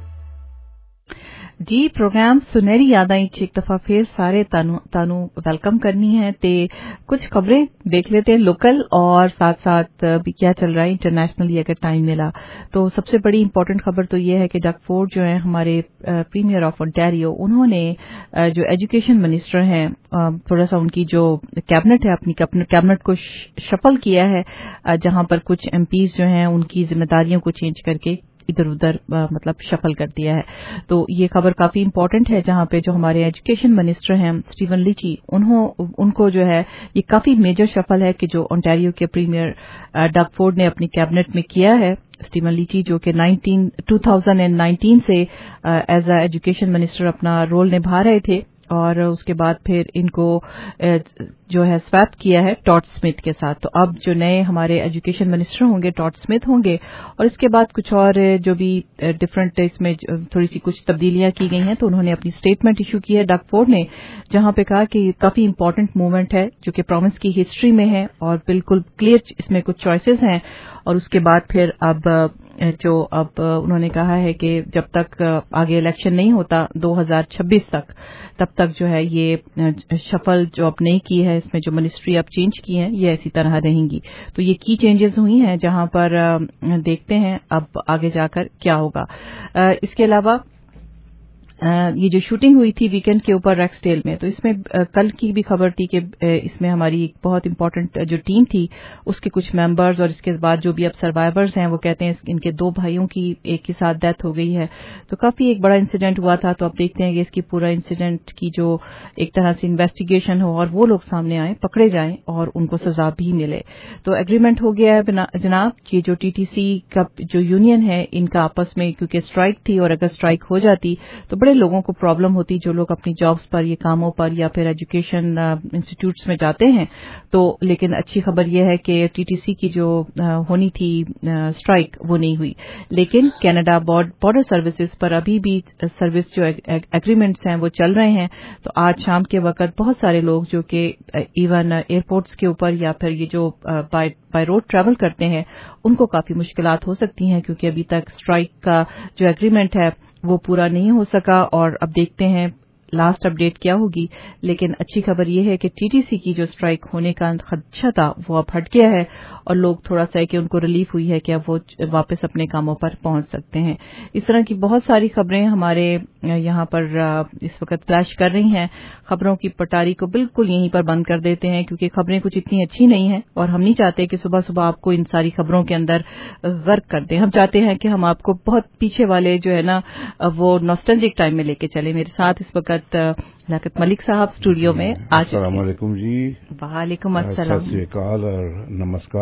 J: जी प्रोग्राम सुनहरी यादां च एक दफा फिर सारे तानू तानू वेलकम करनी है ते कुछ खबरें देख लेते हैं लोकल और साथ साथ भी क्या चल रहा है इंटरनेशनली अगर टाइम मिला तो। सबसे बड़ी इंपॉर्टेंट खबर तो ये है कि डग फोर्ड जो है हमारे प्रीमियर ऑफ ओंटारियो, उन्होंने जो एजुकेशन मिनिस्टर हैं थोड़ा सा उनकी जो कैबिनेट है अपनी कैबिनेट को शफल किया है, जहां पर कुछ एमपीज जो हैं उनकी जिम्मेदारियों को चेंज करके इधर उधर मतलब शफल कर दिया है। तो ये खबर काफी इम्पोर्टेंट है, जहां पे जो हमारे एजुकेशन मिनिस्टर हैं स्टीवन लीची, उन्हों उनको जो है ये काफी मेजर शफल है कि जो ओंटारियो के प्रीमियर डग फोर्ड ने अपनी कैबिनेट में किया है। स्टीवन लीची जो कि टू थाउजेंड नाइनटीन से एज अ एजुकेशन मिनिस्टर अपना रोल निभा रहे थे और उसके बाद फिर इनको जो है स्वैप किया है टॉड स्मिथ के साथ। तो अब जो नए हमारे एजुकेशन मिनिस्टर होंगे टॉड स्मिथ होंगे और इसके बाद कुछ और जो भी डिफरेंट इसमें थोड़ी सी कुछ तब्दीलियां की गई हैं। तो उन्होंने अपनी स्टेटमेंट इशू की है डग फोर्ड ने, जहां पे कहा कि काफी इंपॉर्टेंट मूवमेंट है जो कि प्रोविंस की हिस्ट्री में है और बिल्कुल क्लियर इसमें कुछ चॉइसेस हैं। और उसके बाद फिर अब जो अब उन्होंने कहा है कि जब तक आगे इलेक्शन नहीं होता दो हज़ार छब्बीस तक, तब तक जो है ये शफल जो अब नहीं की है, इसमें जो मिनिस्ट्री अब चेंज की है ये ऐसी तरह रहेंगी। तो ये की चेंजेस हुई हैं, जहां पर देखते हैं अब आगे जाकर क्या होगा। इसके अलावा ये जो शूटिंग हुई थी वीकेंड के ऊपर रैक्सडेल में, तो इसमें कल की भी खबर थी कि इसमें हमारी एक बहुत इंपॉर्टेंट जो टीम थी उसके कुछ मेंबर्स और इसके बाद जो भी अब सर्वाइवर्स हैं वो कहते हैं इनके दो भाइयों की एक के साथ डेथ हो गई है। तो काफी एक बड़ा इंसिडेंट हुआ था। तो अब देखते हैं कि इसकी पूरा इंसिडेंट की जो एक तरह से इन्वेस्टिगेशन हो और वो लोग सामने आए, पकड़े जाएं और उनको सजा भी मिले। तो एग्रीमेंट हो गया है जनाब कि जो टीटीसी का जो यूनियन है इनका आपस में, क्योंकि स्ट्राइक थी और अगर स्ट्राइक हो जाती तो बड़े लोगों को प्रॉब्लम होती, जो लोग अपनी जॉब्स पर ये कामों पर या फिर एजुकेशन इंस्टीट्यूट्स में जाते हैं। तो लेकिन अच्छी खबर यह है कि टीटीसी की जो होनी थी स्ट्राइक वो नहीं हुई, लेकिन कनाडा बॉर्डर सर्विसेज पर अभी भी सर्विस जो एग्रीमेंट्स हैं वो चल रहे हैं। तो आज शाम के वक्त बहुत सारे लोग जो कि इवन एयरपोर्ट्स के ऊपर या फिर ये जो बाय बाय रोड ट्रैवल करते हैं उनको काफी मुश्किलात हो सकती हैं, क्योंकि अभी तक स्ट्राइक का जो एग्रीमेंट है वो पूरा नहीं हो सका। और अब देखते हैं लास्ट अपडेट क्या होगी। लेकिन अच्छी खबर यह है कि टीटीसी की जो स्ट्राइक होने का खदशा था वो अब हट गया है और लोग थोड़ा सा है कि उनको रिलीफ हुई है कि अब वो वापस अपने कामों पर पहुंच सकते हैं। इस तरह की बहुत सारी खबरें हमारे यहाँ पर इस वक्त फ्लैश कर रही हैं। खबरों की पटारी को बिल्कुल यहीं पर बंद कर देते हैं, क्योंकि खबरें कुछ इतनी अच्छी नहीं हैं और हम नहीं चाहते कि सुबह सुबह आपको इन सारी खबरों के अंदर गर्क कर दें। हम चाहते हैं कि हम आपको बहुत पीछे वाले जो है ना वो नॉस्टैल्जिक टाइम में लेके चले। मेरे साथ इस वक्त लियाकत मलिक साहब स्टूडियो में।
N: अस्सलाम वालेकुम जी।
J: वालेकुम अस्सलाम।
N: सत श्री अकाल और नमस्कार।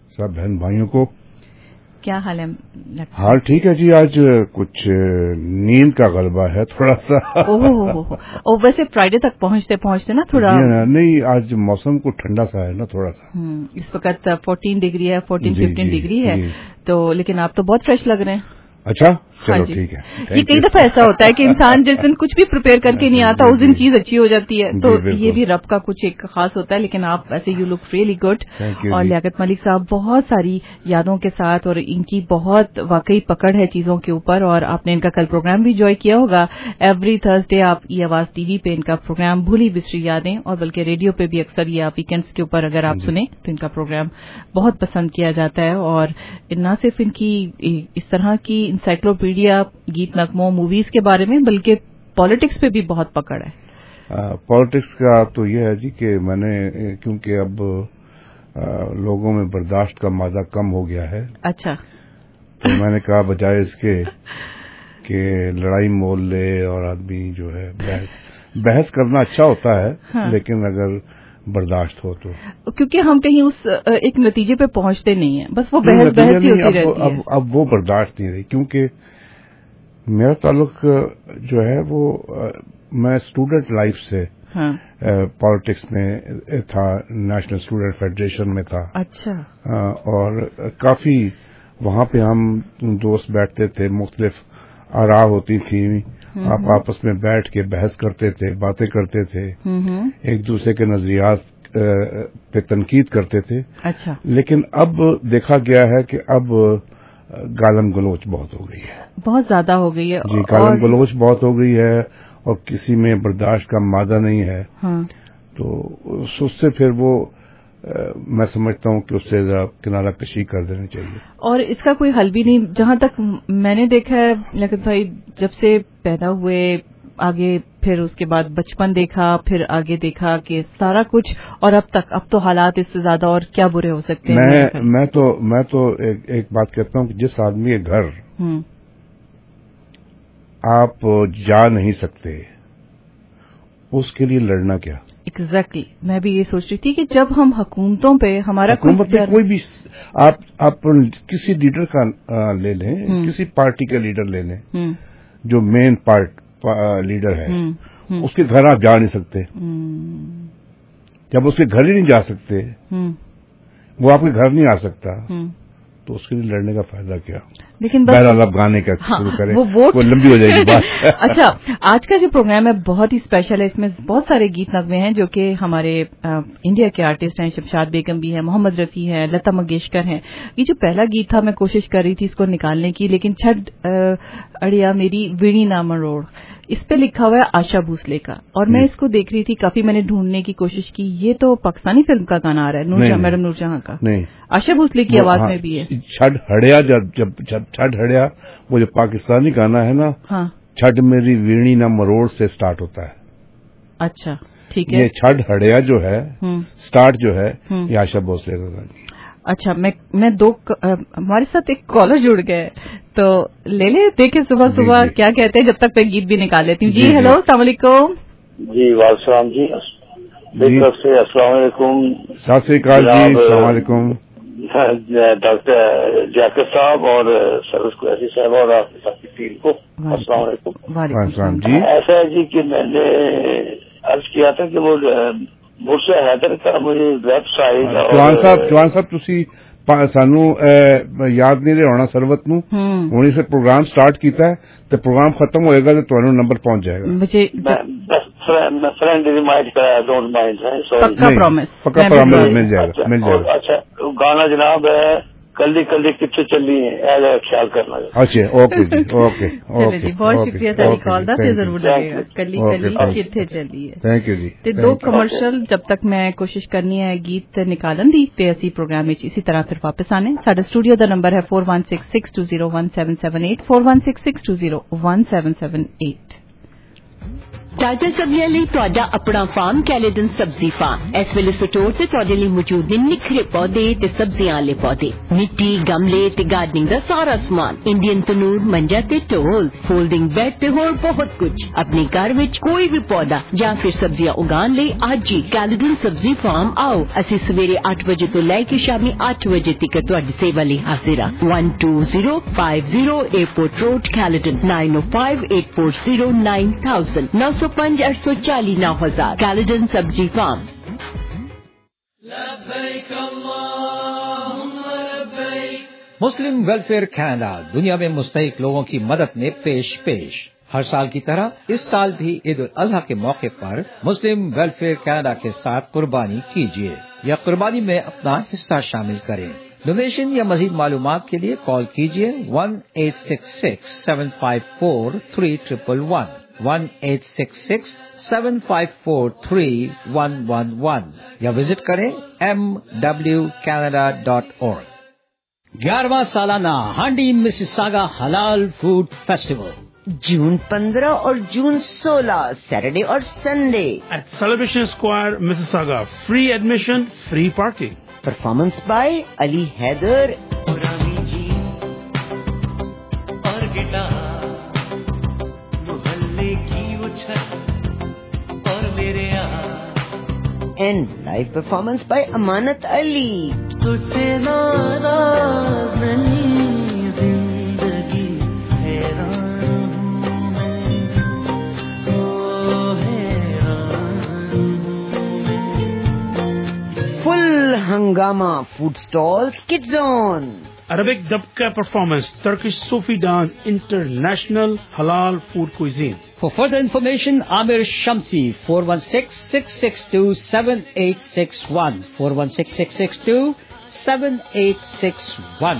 N: सब बहन भाइयों को।
J: क्या हाल है?
N: हाल ठीक है जी, आज कुछ नींद का गलबा है थोड़ा सा।
J: ओह, ओ वैसे फ्राइडे तक पहुंचते पहुंचते ना थोड़ा
N: नहीं, आज मौसम को ठंडा सा है ना थोड़ा सा।
J: इस वक्त चौदह डिग्री है, चौदह पंद्रह डिग्री है, तो लेकिन आप तो बहुत फ्रेश लग रहे हैं।
N: अच्छा, चलो ठीक है।
J: ये कई दफा ऐसा होता है कि इंसान जिस दिन कुछ भी प्रिपेयर करके नहीं आता उस दिन चीज अच्छी हो जाती है, तो ये भी रब का कुछ एक खास होता है। लेकिन आप ऐसे यू लुक रियली गुड। और लियाकत मलिक साहब बहुत सारी यादों के साथ, और इनकी बहुत वाकई पकड़ है चीजों के ऊपर, और आपने इनका कल प्रोग्राम भी एंजॉय किया होगा। एवरी थर्सडे आप ई आवाज टीवी पे इनका प्रोग्राम भूली बिसरी यादें, और बल्कि रेडियो पे भी अक्सर ये आप वीकेंड्स के ऊपर अगर आप सुने तो इनका प्रोग्राम बहुत पसंद किया जाता है। और न सिर्फ इनकी इस तरह की इंसाइक्लोपीडिया गीत नगमों मूवीज के बारे में, बल्कि पॉलिटिक्स पे भी बहुत पकड़ है।
N: पॉलिटिक्स का तो ये है जी कि मैंने, क्योंकि अब आ, लोगों में बर्दाश्त का मादा कम हो गया है।
J: अच्छा।
N: तो मैंने कहा बजाय इसके कि लड़ाई मोल ले और आदमी जो है बहस बहस करना अच्छा होता है। हाँ। लेकिन अगर बर्दाश्त हो तो,
J: क्योंकि हम कहीं उस एक नतीजे पे पहुंचते नहीं है, बस वो बहस बहस ही होती रहती है।
N: अब अब वो बर्दाश्त नहीं रही, क्योंकि मेरा ताल्लुक जो है वो आ, मैं स्टूडेंट लाइफ से हाँ। पॉलिटिक्स में था, नेशनल स्टूडेंट फेडरेशन में था।
J: अच्छा।
N: आ, और काफी वहां पे हम दोस्त बैठते थे, मुख्तलिफ आरा होती थी, आप आपस में बैठ के बहस करते थे, बातें करते थे, एक दूसरे के नजरियात पे तनकीद करते थे।
J: अच्छा।
N: लेकिन अब देखा गया है कि अब गालम गलोच बहुत हो गई है,
J: बहुत ज्यादा हो गई है
N: जी। गालम गलोच बहुत हो गई है और किसी में बर्दाश्त का मादा नहीं है।
J: हाँ। तो
N: उससे फिर वो आ, मैं समझता हूँ कि उससे किनारा कशी कर देनी चाहिए।
J: और इसका कोई हल भी नहीं, जहां तक मैंने देखा है लियाकत भाई, जब से पैदा हुए आगे, फिर उसके बाद बचपन देखा, फिर आगे देखा कि सारा कुछ, और अब तक अब तो हालात इससे ज्यादा और क्या बुरे हो सकते हैं।
N: मैं मैं तो मैं तो एक, एक बात कहता हूँ कि जिस आदमी के घर आप जा नहीं सकते उसके लिए लड़ना क्या।
J: Exactly exactly. मैं भी ये सोच रही थी कि जब हम हुकूमतों पे हमारा
N: हुकूमत पे कोई भी आप आप किसी लीडर का आ, ले लें, किसी पार्टी का लीडर ले लें, जो मेन पार्ट लीडर है, हुँ, हुँ. उसके घर आप जा नहीं सकते। जब उसके घर ही नहीं जा सकते, वो आपके घर नहीं आ सकता, तो उसके लिए लड़ने का फायदा क्या।
J: लेकिन
N: बहरहाल आप गाने का
J: हाँ,
N: शुरू करें,
J: वो वोट
N: वो लंबी हो जाएगी बात।
J: अच्छा, आज का जो प्रोग्राम है बहुत ही स्पेशल है। इसमें बहुत सारे गीत नगमे हैं जो कि हमारे आ, इंडिया के आर्टिस्ट हैं। शमशाद बेगम भी हैं, मोहम्मद रफी हैं, लता मंगेशकर हैं। ये जो पहला गीत था मैं कोशिश कर रही थी इसको निकालने की, लेकिन छठ अड़िया मेरी वीणी ना मरोड़, इस पे लिखा हुआ है आशा भोसले का, और मैं इसको देख रही थी, काफी मैंने ढूंढने की कोशिश की। ये तो पाकिस्तानी फिल्म का गाना आ रहा है, नूरजहां, मैडम नूरजहां का।
N: नहीं,
J: आशा भोसले की आवाज हाँ, में भी है।
N: छठ हड़िया, जब जब छठ हड़िया वो जो पाकिस्तानी गाना है ना, हाँ। छठ मेरी वीणी ना मरोड़ से स्टार्ट होता है।
J: अच्छा, ठीक है।
N: ये छठ हड़िया जो है स्टार्ट जो है ये आशा भोसले का गाना।
J: अच्छा, मैं मैं दो हमारे साथ एक कॉलर जुड़ गए, तो ले ले देखे सुबह सुबह क्या कहते हैं, जब तक मैं गीत भी निकाल लेती हूँ। जी, हेलो, अस्सलाम वालेकुम।
O: जी वालेकुम जी, मेरी तरफ से अस्सलाम वालेकुम।
N: सत श्री अकाल जी, अस्सलाम वालेकुम।
O: डॉक्टर जाकिर साहब और सरस कुरैशी साहब और आपकी साथी टीम को अस्सलाम वालेकुम।
N: वालेकुम जी।
O: ऐसा है जी कि मैंने अर्ज किया था कि वो मुर्शद हैदर का मुझे वेबसाइट,
N: चौहान साहब चौहान साहब ਤੁਸੀਂ ਸਾਨੂੰ ਯਾਦ ਨਹੀਂ ਰਿਹਾ ਹੋਣਾ ਸਰਵਤ ਨੂੰ, ਹੁਣੇ ਸੇ ਪ੍ਰੋਗਰਾਮ ਸਟਾਰਟ ਕੀਤਾ ਹੈ ਤੇ ਪ੍ਰੋਗਰਾਮ ਖਤਮ ਹੋਏਗਾ ਤੇ ਤੁਹਾਨੂੰ ਨੰਬਰ ਪਹੁੰਚ ਜਾਏਗਾ।
J: मुझे
O: फ्रेंड रिमाइंड कराया, डोंट माइंड है, सॉरी।
J: पक्का प्रॉमिस,
N: पक्का प्रॉमिस मिल जाएगा, मिल जाएगा।
O: अच्छा, गाना जनाब है कल्ली कल्ली कितने चली है, ऐसा ख्याल करना।
N: अच्छा, ओके जी, ओके
J: चलिए जी, बहुत शुक्रिया सारी कॉल दा, फिर जरूर लगेगा कल्ली कल्ली कितने चली है।
N: थैंक यू जी।
J: ते दो कमर्शियल जब तक मैं कोशिश करनी है गीत निकालन दी, ते असी प्रोग्राम में इसी तरह फिर वापस आने। साडा स्टूडियो दा नंबर है four one six six two zero one seven seven eight, four one six six two zero one seven seven eight.
P: ताजा सब्जियां ਲਈ ਤੁਹਾਡਾ ਆਪਣਾ ਫਾਰਮ ਕੈਲੇਡਨ ਸਬਜ਼ੀ ਫਾਰਮ ਇਸ ਵੇਲੇ ਸਟੋਰ ਤੇ ਤੁਹਾਡੇ ਲਈ ਮੌਜੂਦ ਨੇ ਨਿਖਰੇ ਪੌਦੇ ਤੇ ਸਬਜ਼ੀਆਂ ਵਾਲੇ ਪੌਦੇ ਮਿੱਟੀ ਗਮਲੇ ਤੇ ਗਾਰਡਨਿੰਗ ਦਾ ਸਾਰਾ ਸਮਾਨ ਇੰਡੀਅਨ ਤਨੂਰ ਮੰਜਾ ਤੇ ਟੋਲ ਫੋਲਡਿੰਗ ਬੈੱਡ ਤੇ ਹੋਰ ਬਹੁਤ ਕੁਝ ਆਪਣੇ ਘਰ ਵਿੱਚ ਕੋਈ ਵੀ ਪੌਦਾ ਜਾਂ ਫਿਰ ਸਬਜ਼ੀਆਂ ਉਗਾਉਣ ਲਈ ਅੱਜ ਹੀ ਕੈਲੇਡਨ ਸਬਜ਼ੀ ਫਾਰਮ ਆਓ ਅਸੀਂ ਸਵੇਰੇ ਅੱਠ ਵਜੇ ਤੋਂ ਲੈ ਕੇ ਸ਼ਾਮੀ ਅੱਠ ਵਜੇ ਤੱਕ ਤੁਹਾਡੀ ਸੇਵਾ ਲਈ ਹਾਜ਼ਰ ਹਾਂ one two zero five zero Airport Road Caledon nine oh five eight four zero nine thousand nine oh five eight four zero nine thousand Caledon Sabzi Farm
Q: Muslim welfare Canada दुनिया में मुस्तहिक लोगों की मदद में पेश पेश हर साल की तरह इस साल भी ईद उल अजहा के मौके पर मुस्लिम वेलफेयर कनाडा के साथ कुर्बानी कीजिए या कुर्बानी में अपना हिस्सा शामिल करें डोनेशन या मजीद मालूमात के लिए कॉल कीजिए one eight six six seven five four three one one one one eight six six seven five four three one one one या विजिट करें m w canada dot org ग्यारहवां सालाना हांडी मिसिसागा हलाल फूड फेस्टिवल
I: जून पंद्रह और जून सोलह Saturday और Sunday
R: at celebration square Mississauga free admission free parking
I: performance by Ali Haider
S: और गिटार मोहल्ले की वो छत और मेरे
I: and live performance by Amanat Ali
S: तुझसे नाराज नहीं जिंदगी हैरान ओ हैरान
I: फुल हंगामा food stalls kid zone
R: Arabic dabka performance, Turkish Sufi dance, international halal food cuisine.
Q: For further information, Amir Shamsi, four one six six six two seven eight six one, four one six six six two seven eight six one.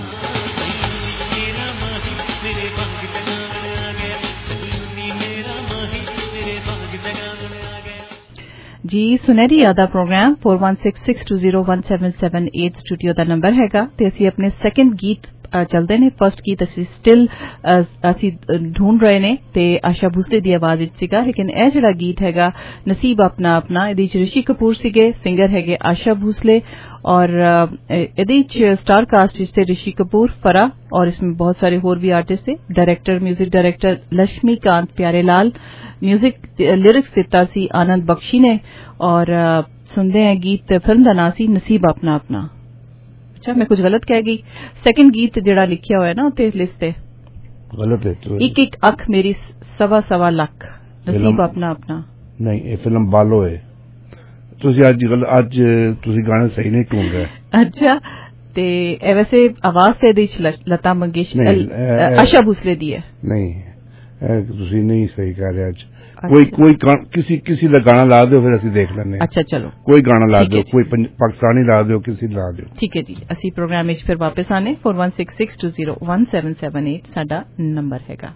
J: जी सुनहरी यादा programme four one six six two zero one seven seven eight studio ਦਾ number ਹੈਗਾ ਤੇ ਅਸੀਂ ਆਪਣੇ second ਗੀਤ ਚੱਲਦੇ ਨੇ ਫਰਸਟ ਗੀਤ ਅਸੀਂ ਸਟਿਲ ਅਸੀਂ ਢੂੰਡ ਰਹੇ ਨੇ ਤੇ ਆਸ਼ਾ ਭੂਸਲੇ ਦੀ ਆਵਾਜ਼ ਵਿੱਚ ਸੀਗਾ ਲੇਕਿਨ ਇਹ ਜਿਹੜਾ ਗੀਤ ਹੈਗਾ ਨਸੀਬ ਆਪਣਾ ਆਪਣਾ ਇਹਦੇ ਵਿੱਚ ਰਿਸ਼ੀ ਕਪੂਰ ਸੀਗੇ ਸਿੰਗਰ ਹੈਗੇ ਆਸ਼ਾ ਭੂਸਲੇ और ਇਹਦੇ स्टार कास्ट से ऋषि कपूर फरा और इसमें बहुत सारे और भी आर्टिस्ट थे director music director Laxmikant Pyarelal music lyrics दिता सी आनंद बख्शी ने और सुनते हैं गीत फिल्म का नाम सी नसीब अपना अपना अच्छा मैं कुछ गलत कह गई सेकंड गीत जेड़ा लिखिया हुआ है ना उत्ते लिस्ट ते
N: गलत है
J: एक एक अख मेरी सवा सवा लाख नसीब अपना अपना
N: नहीं ये फिल्म बालो है ਤੁਸੀਂ ਅੱਜ ਅੱਜ ਤੁਸੀਂ ਗਾਣੇ ਸਹੀ ਨਹੀਂ ਢੂੰਡ ਰਹੇ
J: ਅੱਛਾ ਤੇ ਇਹ ਵੈਸੇ ਆਵਾਜ਼ ਤੇ ਇਹਦੇ ਚ ਲਤਾ ਮੰਗੇਸ਼ਕਰ ਆਸ਼ਾ ਭੂਸਲੇ ਦੀ ਹੈ
N: ਨਹੀਂ ਇਹ ਤੁਸੀਂ ਨਹੀਂ ਸਹੀ ਕਰ ਰਹੇ ਅੱਜ ਕੋਈ ਕੋਈ ਕਿਸੇ ਕਿਸੇ ਦਾ ਗਾਣਾ ਲਾ ਦਿਓ ਫਿਰ ਅਸੀਂ ਦੇਖ ਲੈਂਦੇ
J: ਅੱਛਾ ਚਲੋ
N: ਕੋਈ ਗਾਣਾ ਲਾ ਦਿਓ ਕੋਈ ਪਾਕਿਸਤਾਨੀ ਲਾ ਦਿਓ ਕਿਸੇ ਲਾ ਦਿਓ
J: ਠੀਕ ਹੈ ਜੀ ਅਸੀਂ ਪ੍ਰੋਗਰਾਮ ਵਿੱਚ ਫਿਰ ਵਾਪਸ ਆਨੇ four one six six two zero one seven seven eight ਸਾਡਾ ਨੰਬਰ ਹੈਗਾ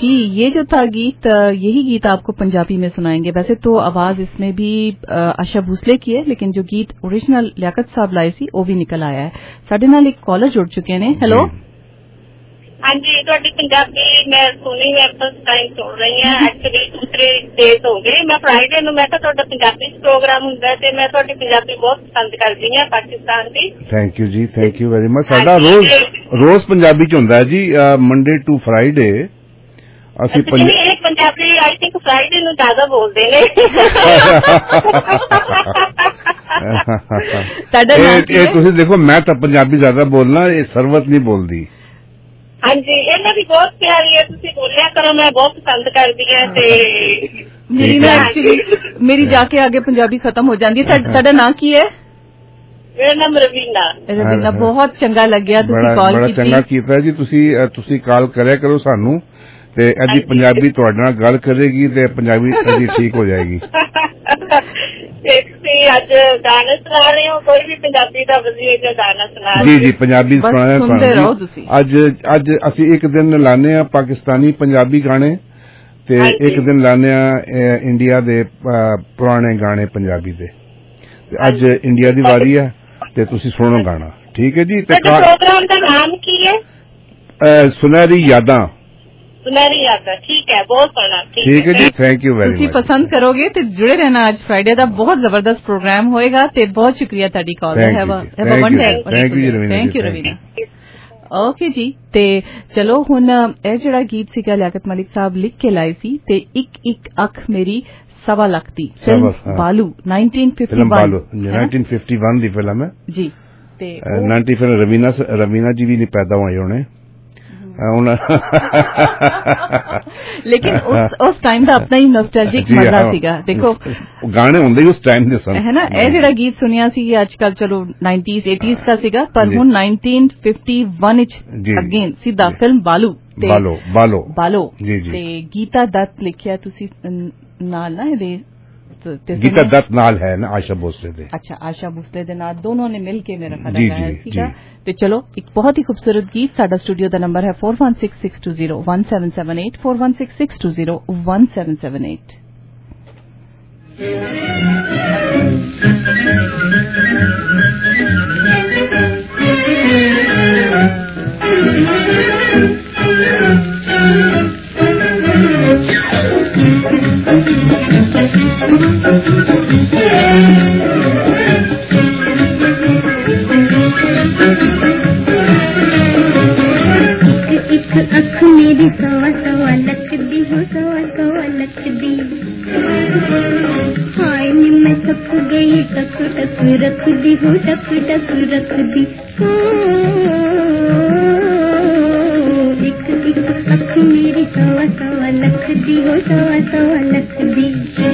J: जी, ये जो था गीत, यही गीत आपको पंजाबी में सुनाएंगे। वैसे तो आवाज इसमें भी आशा भोसले की है, लेकिन जो गीत ओरिजिनल लियाकत साहब लाई सी वो भी निकल आया है। साडे नाल एक कॉलर जुड़ चुके हैं। हेलो।
T: हाँ जी, ਤੁਹਾਡੀ ਪੰਜਾਬੀ ਮੈਂ ਸੁਣੀ, ਮੈਂ ਫਸਟ ਟਾਈਮ ਸੁਣ ਰਹੀ ਹਾਂ। ਐਕਚੁਅਲੀ ਦੂਸਰੇ ਡੇਜ਼ ਹੋ ਗਏ। ਮੈਂ ਫਰਾਈਡੇ ਨੂੰ ਮੈਂ ਕਿਹਾ ਤੁਹਾਡਾ ਪੰਜਾਬੀ ਪ੍ਰੋਗਰਾਮ ਹੁੰਦਾ ਤੇ ਮੈਂ ਤੁਹਾਡੀ ਪੰਜਾਬੀ ਬਹੁਤ ਪਸੰਦ ਕਰਦੀ ਹਾਂ, ਪਾਕਿਸਤਾਨ ਦੀ।
N: ਥੈਂਕ ਯੂ ਜੀ, ਥੈਂਕ ਯੂ ਵੈਰੀ ਮਚ। ਸਾਡਾ ਰੋਜ਼ ਰੋਜ਼ ਪੰਜਾਬੀ ਚ ਹੁੰਦਾ ਹੈ ਜੀ, ਮੰਡੇ ਟੂ ਫਰਾਈਡੇ। ਅਸੀਂ
T: ਇਹ ਪੰਜਾਬੀ ਆਈ ਥਿੰਕ ਫਰਾਈਡੇ ਨੂੰ ਜ਼ਿਆਦਾ ਬੋਲਦੇ ਨੇ।
N: ਇਹ ਤੁਸੀਂ ਦੇਖੋ, ਮੈਂ ਤਾਂ ਪੰਜਾਬੀ ਜ਼ਿਆਦਾ ਬੋਲਣਾ, ਇਹ ਸਰਵਤ ਨਹੀਂ ਬੋਲਦੀ।
T: हाँ जी, ਇਹਨਾਂ ਦੀ ਬਹੁਤ ਪਿਆਰੀ ਹੈ, ਤੁਸੀਂ ਬੋਲਿਆ ਕਰੋ, ਮੈਂ ਬਹੁਤ ਪਸੰਦ ਕਰਦੀ ਹਾਂ। ਤੇ
J: ਮੇਰੀ ਨਾ ਐਕਚੁਅਲੀ ਮੇਰੀ ਜਾ ਕੇ ਆਗੇ ਪੰਜਾਬੀ ਖਤਮ ਹੋ ਜਾਂਦੀ ਹੈ। ਤੁਹਾਡਾ ਨਾਂ ਕੀ ਹੈ?
T: ਮੇਰਾ ਨਾਮ ਰਵੀਨਾ।
J: ਰਵੀਨਾ, ਬਹੁਤ ਚੰਗਾ ਲੱਗਿਆ ਤੁਸੀਂ ਕਾਲ ਕੀਤੀ।
N: ਬੜਾ ਚੰਗਾ ਕੀਤਾ ਜੀ ਤੁਸੀਂ। ਤੁਸੀਂ ਕਾਲ ਕਰਿਆ ਕਰੋ ਸਾਨੂੰ, ਤੇ ਅੱਜ ਪੰਜਾਬੀ ਤੁਹਾਡੇ ਨਾਲ ਗੱਲ ਕਰੇਗੀ ਤੇ ਪੰਜਾਬੀ ਅੱਜ ਠੀਕ ਹੋ ਜਾਏਗੀ।
T: ਤੁਸੀਂ ਅੱਜ ਗਾਣਾ ਸੁਣਾ ਰਹੇ ਹੋ, ਕੋਈ ਵੀ ਪੰਜਾਬੀ ਦਾ ਵਧੀਆ ਜਿਹਾ ਗਾਣਾ ਸੁਣਾ।
N: ਜੀ ਜੀ, ਪੰਜਾਬੀ ਸੁਣਾਇਆ ਤੁਹਾਨੂੰ। ਅੱਜ ਅੱਜ ਅਸੀਂ ਇੱਕ ਦਿਨ ਲਾਣੇ ਆ ਪਾਕਿਸਤਾਨੀ ਪੰਜਾਬੀ ਗਾਣੇ, ਤੇ ਇੱਕ ਦਿਨ ਲਾਣੇ ਆ ਇੰਡੀਆ ਦੇ ਪੁਰਾਣੇ ਗਾਣੇ ਪੰਜਾਬੀ ਦੇ। ਅੱਜ ਇੰਡੀਆ ਦੀ ਵਾਰੀ ਹੈ ਤੇ ਤੁਸੀਂ ਸੁਣੋ ਗਾਣਾ, ਠੀਕ ਹੈ ਜੀ। ਤੇ
T: ਪ੍ਰੋਗਰਾਮ ਦਾ ਨਾਮ ਕੀ ਹੈ?
N: ਸੁਨਹਿਰੀ ਯਾਦਾਂ।
T: सुनहरी यात्रा, ठीक है, बहुत सोना।
N: ठीक है जी, थैंक यू वेरी मच।
J: ਤੁਸੀਂ ਪਸੰਦ ਕਰੋਗੇ ਤੇ ਜੁੜੇ ਰਹਿਣਾ। ਅੱਜ ਫਰਾਈਡੇ ਦਾ ਬਹੁਤ ਜ਼ਬਰਦਸਤ ਪ੍ਰੋਗਰਾਮ ਹੋਏਗਾ ਤੇ ਬਹੁਤ ਸ਼ੁਕਰੀਆ ਤੁਹਾਡੀ ਕਾਲ ਦਾ। Have a wonder.
N: Thank you ਜੀ Raveena.
J: Thank you Raveena. Okay ਜੀ, ਤੇ ਚਲੋ ਹੁਣ ਇਹ ਜਿਹੜਾ ਗੀਤ ਸੀਗਾ ਲਿਆਕਤ ਮਲਿਕ ਸਾਹਿਬ ਲਿਖ ਕੇ ਲਾਏ ਸੀ, ਤੇ ਇੱਕ ਇੱਕ ਅੱਖ ਮੇਰੀ ਸਵਾ ਲੱਖ ਦੀ ਫਿਲਮ ਬਾਲੂ ਉन्नीस सौ इक्यावन।
N: ਬਾਲੂ उन्नीस सौ इक्यावन ਦੀ ਫਿਲਮ ਹੈ
J: ਜੀ। ਤੇ
N: नाइनटी फिर रवीना रवीना जी भी नहीं पैदा होए होने।
J: लेकिन उस उस टाइम ਦਾ ਆਪਣਾ ਹੀ ਨੋਸਟੈਲਜਿਕ ਮਜ਼ਾ ਸੀਗਾ। ਦੇਖੋ
N: ਗਾਣੇ ਹੁੰਦੇ ਉਸ ਟਾਈਮ ਦੇ ਸਨ,
J: ਹੈ ਨਾ। ਇਹ ਜਿਹੜਾ ਗੀਤ ਸੁਣਿਆ ਸੀ ਅੱਜ ਕੱਲ ਚਲੋ नाइंटीज़ एटीज़ ਦਾ ਸੀਗਾ, ਪਰ ਹੁਣ उन्नीस सौ इक्यावन ਵਿੱਚ ਅਗੇਨ ਸਿੱਧਾ ਫਿਲਮ ਬਾਲੂ।
N: ਬਾਲੋ ਬਾਲੋ
J: ਬਾਲੋ
N: ਜੀ ਜੀ।
J: ਤੇ ਗੀਤਾ ਦੱਤ ਲਿਖਿਆ ਤੁਸੀਂ ਨਾਲ ਨਾ ਇਹਦੇ।
N: गीता दत्त नाल है ना आशा भोसले दे।
J: अच्छा, आशा भोसले दे नाल दोनों ने मिलके मेरा खाना
N: जी
J: गाया
N: जी
J: सीगा। तो चलो एक बहुत ही खूबसूरत गीत। साडा स्टूडियो दा नंबर है four one six six two zero one seven seven eight four one six six two zero one seven seven eight.
S: अख मेरी सवा सवा लख दी हो, सवा सवा लख दी। हाय नी मैं थक गई, टक टक रख दी हो, टक टक रख दी। एक एक अख मेरी सवा सवा लख दी हो, सवा सवा लख दी।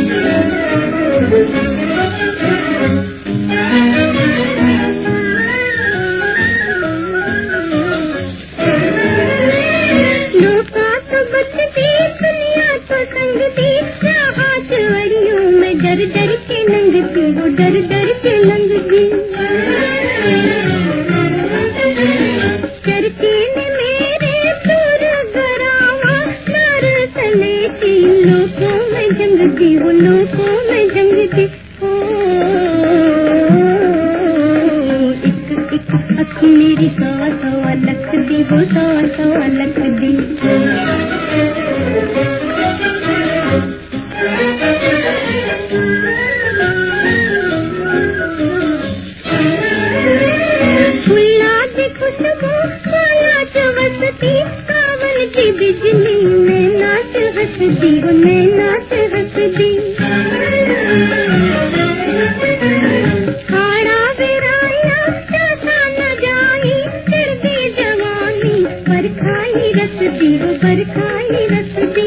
S: डर डर के लंघती हो, डर डर के लंघती। करते ने मेरे सुर गरावा, नर तले की लोगों में जंगती हो, लोगों में जंगती हो। एक एक अख मेरी सवा सवा लख दी हो, सवा सवा लख दी। बिजली में नाच हंसती हो, मैं नाच हंसती। खाड़ा बिराया चाचा न जाई, फिर भी जवानी पर खाई रसती हो, पर खाई रसती।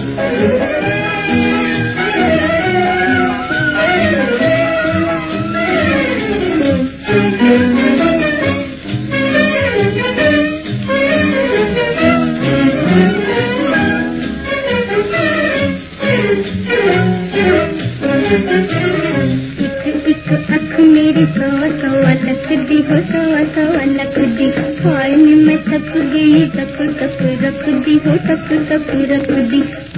S: सवा सवा लख दी हो, सवा सवा लख दी। हाय नी मैं थक गई, टक टक रख दी हो, टक तक तक रख दी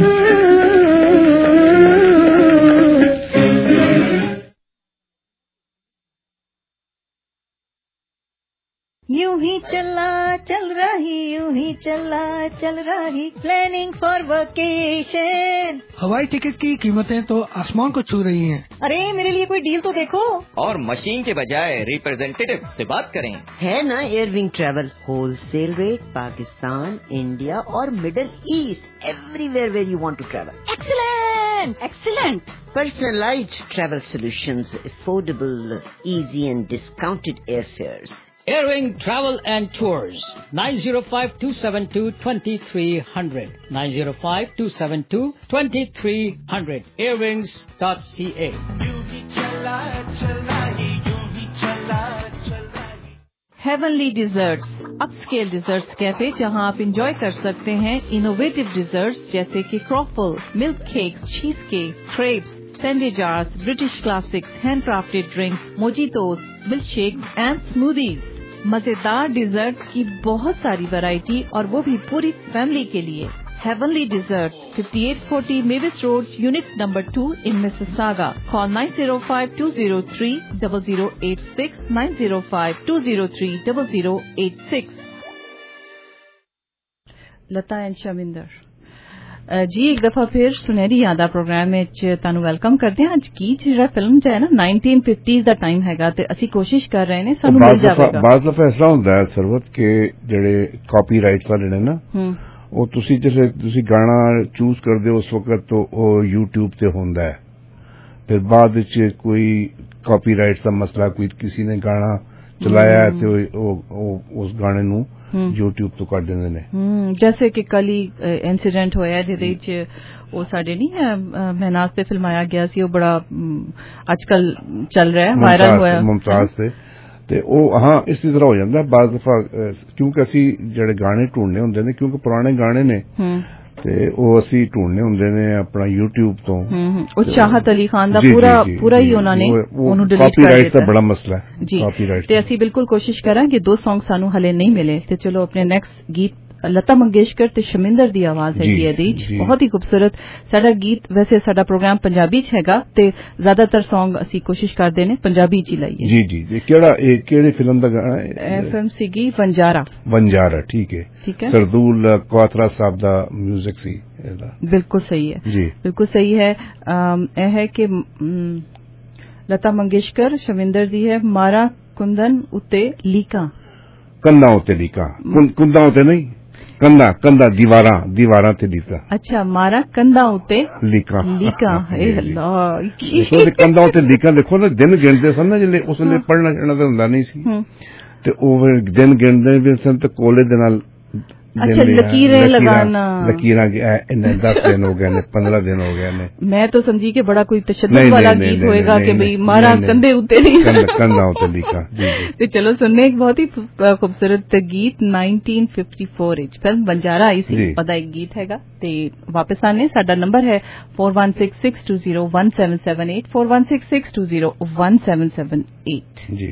H: यूं ही चला चल रही यूं ही चला चल रही प्लानिंग फॉर वेकेशन।
U: हवाई टिकट की कीमतें तो आसमान को छू रही हैं।
H: अरे मेरे लिए कोई डील तो देखो।
V: और मशीन के बजाय रिप्रेजेंटेटिव से बात करें।
I: है ना Airwing travel, wholesale rate, Pakistan, India और Middle East, everywhere where you want to travel.
H: Excellent excellent.
I: Personalized travel solutions, affordable, easy and discounted airfares.
W: Airwing Travel and Tours, nine zero five two seven two two three zero zero, nine zero five two seven two two three zero zero, airwings dot c a.
J: Heavenly Desserts, upscale desserts cafe जहां आप enjoy कर सकते हैं innovative desserts जैसे कि croffle, milk cakes, cheese cake, crepes, sundae jars, British classics, handcrafted drinks, mojitos, milkshakes and smoothies. मजेदार desserts की बहुत सारी वैरायटी और वो भी पूरी फैमिली के लिए। Heavenly Desserts, fifty-eight forty Mavis Road, Unit Number two in Mississauga. Call nine zero five two zero three zero zero eight six, nine zero five two zero three zero zero eight six. Lata and Shaminder ji एक दफा फिर सुनहरी यादा programme ਵਿੱਚ ਤੁਹਾਨੂੰ welcome ਕਰਦੇ ਹਾਂ। ਅੱਜ ਗੀਤ ਜਿਹੜਾ ਫਿਲਮ ਚ ਹੈ ਨਾ nineteen fifties ਦਾ ਟਾਈਮ ਹੈਗਾ ਤੇ ਅਸੀਂ ਕੋਸ਼ਿਸ਼ ਕਰ ਰਹੇ ਨੇ ਸਾਨੂੰ ਮਿਲ ਜਾਵੇਗਾ।
N: ਬਾਅਦ ਦਫਾ ਐਸਾ ਹੁੰਦਾ ਹੈ ਸਰਵਤ ਕੇ ਜਿਹੜੇ ਕਾਪੀਰਾਈਟਸ ਵਾਲੇ ਨੇ ਨਾ ਉਹ ਤੁਸੀਂ ਜਿਵੇਂ ਤੁਸੀਂ ਗਾਣਾ ਚੂਜ਼ ਕਰਦੇ ਹੋ ਉਸ ਵਕਤ ਤੋਂ ਉਹ YouTube ਤੇ ਹੁੰਦਾ ਹੈ, ਫਿਰ ਬਾਅਦ ਵਿੱਚ ਕੋਈ ਕਾਪੀਰਾਈਟਸ ਦਾ ਮਸਲਾ ਕੋਈ ਕਿਸੇ ਨੇ ਗਾਣਾ ਚਲਾਇਆ ਤੇ ਉਹ ਉਸ ਗਾਣੇ ਨੂੰ YouTube ਤੋਂ ਕੱਢ ਦਿੰਦੇ ਨੇ।
J: जैसे कि कल ही इंसिडेंट होया ਜਿਹਦੇ ਵਿੱਚ ਉਹ ਸਾਡੇ ਨਹੀਂ ਮਹਿਨਾਜ਼ ਤੇ ਫਿਲਮਾਇਆ ਗਿਆ ਸੀ, ਉਹ ਬੜਾ ਅੱਜਕੱਲ ਚੱਲ ਰਿਹਾ ਹੈ, ਵਾਇਰਲ ਹੋਇਆ
N: ਮੁਮਤਾਜ਼ ਤੇ ਤੇ ਉਹ ਹਾਂ ਇਸੇ ਤਰ੍ਹਾਂ ਹੋ ਜਾਂਦਾ ਬਾਅਦ ਦਫਾ ਕਿਉਂਕਿ ਅਸੀਂ ਜਿਹੜੇ ਗਾਣੇ ਢੂੰਡਨੇ ਹੁੰਦੇ ਨੇ ਕਿਉਂਕਿ ਪੁਰਾਣੇ ਗਾਣੇ ਨੇ ਤੇ ਉਹ ਅਸੀਂ ਢੂੰਡਨੇ ਹੁੰਦੇ ਨੇ ਆਪਣਾ YouTube ਤੋਂ।
J: ਉਹ ਚਾਹਤ ਅਲੀ ਖਾਨ ਦਾ ਪੂਰਾ ਪੂਰਾ ਹੀ ਉਹਨਾਂ ਨੇ ਉਹਨੂੰ ਡਿਲੀਟ ਕਰ ਦਿੱਤਾ।
N: ਕਾਪੀਰਾਈਟ ਦਾ ਬੜਾ ਮਸਲਾ ਹੈ
J: ਜੀ ਤੇ ਅਸੀਂ ਬਿਲਕੁਲ ਕੋਸ਼ਿਸ਼ ਕਰਾਂਗੇ ਦੋ ਸੌਂਗ ਸਾਨੂੰ ਹਲੇ ਨਹੀਂ ਮਿਲੇ ਤੇ ਚਲੋ ਆਪਣੇ ਨੈਕਸਟ ਗੀਤ लता मंगेशकर ते शमिंदर दी आवाज है ਇਹਦੇ ਵਿੱਚ ਬਹੁਤ ਹੀ ਖੂਬਸੂਰਤ ਸਾਡਾ ਗੀਤ। ਵੈਸੇ ਸਾਡਾ ਪ੍ਰੋਗਰਾਮ ਪੰਜਾਬੀ ਚ ਹੈਗਾ ਤੇ ਜ਼ਿਆਦਾਤਰ ਸੌਂਗ ਅਸੀਂ ਕੋਸ਼ਿਸ਼ ਕਰਦੇ ਨੇ ਪੰਜਾਬੀ ਚ ਲਾਈਏ।
N: ਜੀ ਜੀ ਜੀ ਕਿਹੜਾ ਇਹ ਕਿਹੜੇ ਫਿਲਮ ਦਾ ਗਾਣਾ ਹੈ?
J: ਇਹ ਫਿਲਮ ਸੀਗੀ ਵੰਜਾਰਾ।
N: ਵੰਜਾਰਾ ਠੀਕ ਹੈ ਠੀਕ ਹੈ ਸਰਦੂਲ ਕੁਆਤਰਾ ਸਾਹਿਬ ਦਾ 뮤직 ਸੀ ਇਹਦਾ। ਬਿਲਕੁਲ
J: ਸਹੀ ਹੈ ਜੀ ਬਿਲਕੁਲ ਸਹੀ ਹੈ। ਇਹ ਹੈ ਕਿ ਲਤਾ ਮੰਗੇਸ਼ਕਰ ਸ਼ਮਿੰਦਰ ਦੀ ਹੈ ਮਾਰਾ ਕੁੰਦਨ ਉਤੇ ਲੀਕਾਂ
N: ਕੰਨਾਂ ਉਤੇ ਲੀਕਾਂ ਕੁੰਦਾਂ ਉਤੇ ਨਹੀਂ ਕੰਧਾਂ ਕੰਧਾਂ ਦੀਵਾਰਾਂ ਦੀਵਾਰਾਂ ਤੇ ਲੀਕਾਂ।
J: ਅੱਛਾ ਮਾਰਾ ਕੰਧਾਂ ਉਤੇ
N: ਲੀਕਾਂ
J: ਲੀਕਾਂ ਇਹ ਅੱਲਾ
N: ਦੇਖੋ ਕੰਧਾਂ ਉਤੇ ਲੀਕਾਂ ਦੇਖੋ ਨਾ ਦਿਨ ਗਿਣਦੇ ਸਨ ਨਾ ਜਿਹੜੇ ਉਸ ਵੇਲੇ ਪੜ੍ਹਨਾ ਛੱਡਣਾ ਤਾਂ ਹੁੰਦਾ ਨਹੀਂ ਸੀ ਤੇ ਉਹ ਦਿਨ ਗਿਣਦੇ ਵੀ ਸਨ ਤੇ ਕੋਲੇ ਦੇ ਨਾਲ
J: अच्छा लकीरें लगाना
N: लकीरां इन्ने दस दिन हो गए ने पंद्रह दिन हो गए ने।
J: मैं तो समझी कि बड़ा कोई तशद्दुद वाला गीत होएगा कि भाई मारा कंधे उते नहीं
N: कंधा उते लीका जी
J: तो चलो सुनने एक बहुत ही खूबसूरत गीत nineteen fifty-four which film Banjara आई सी पता एक गीत हैगा ते वापस आने साडा नंबर है four one six six two zero one seven seven eight four one six six two zero one seven seven eight
N: जी।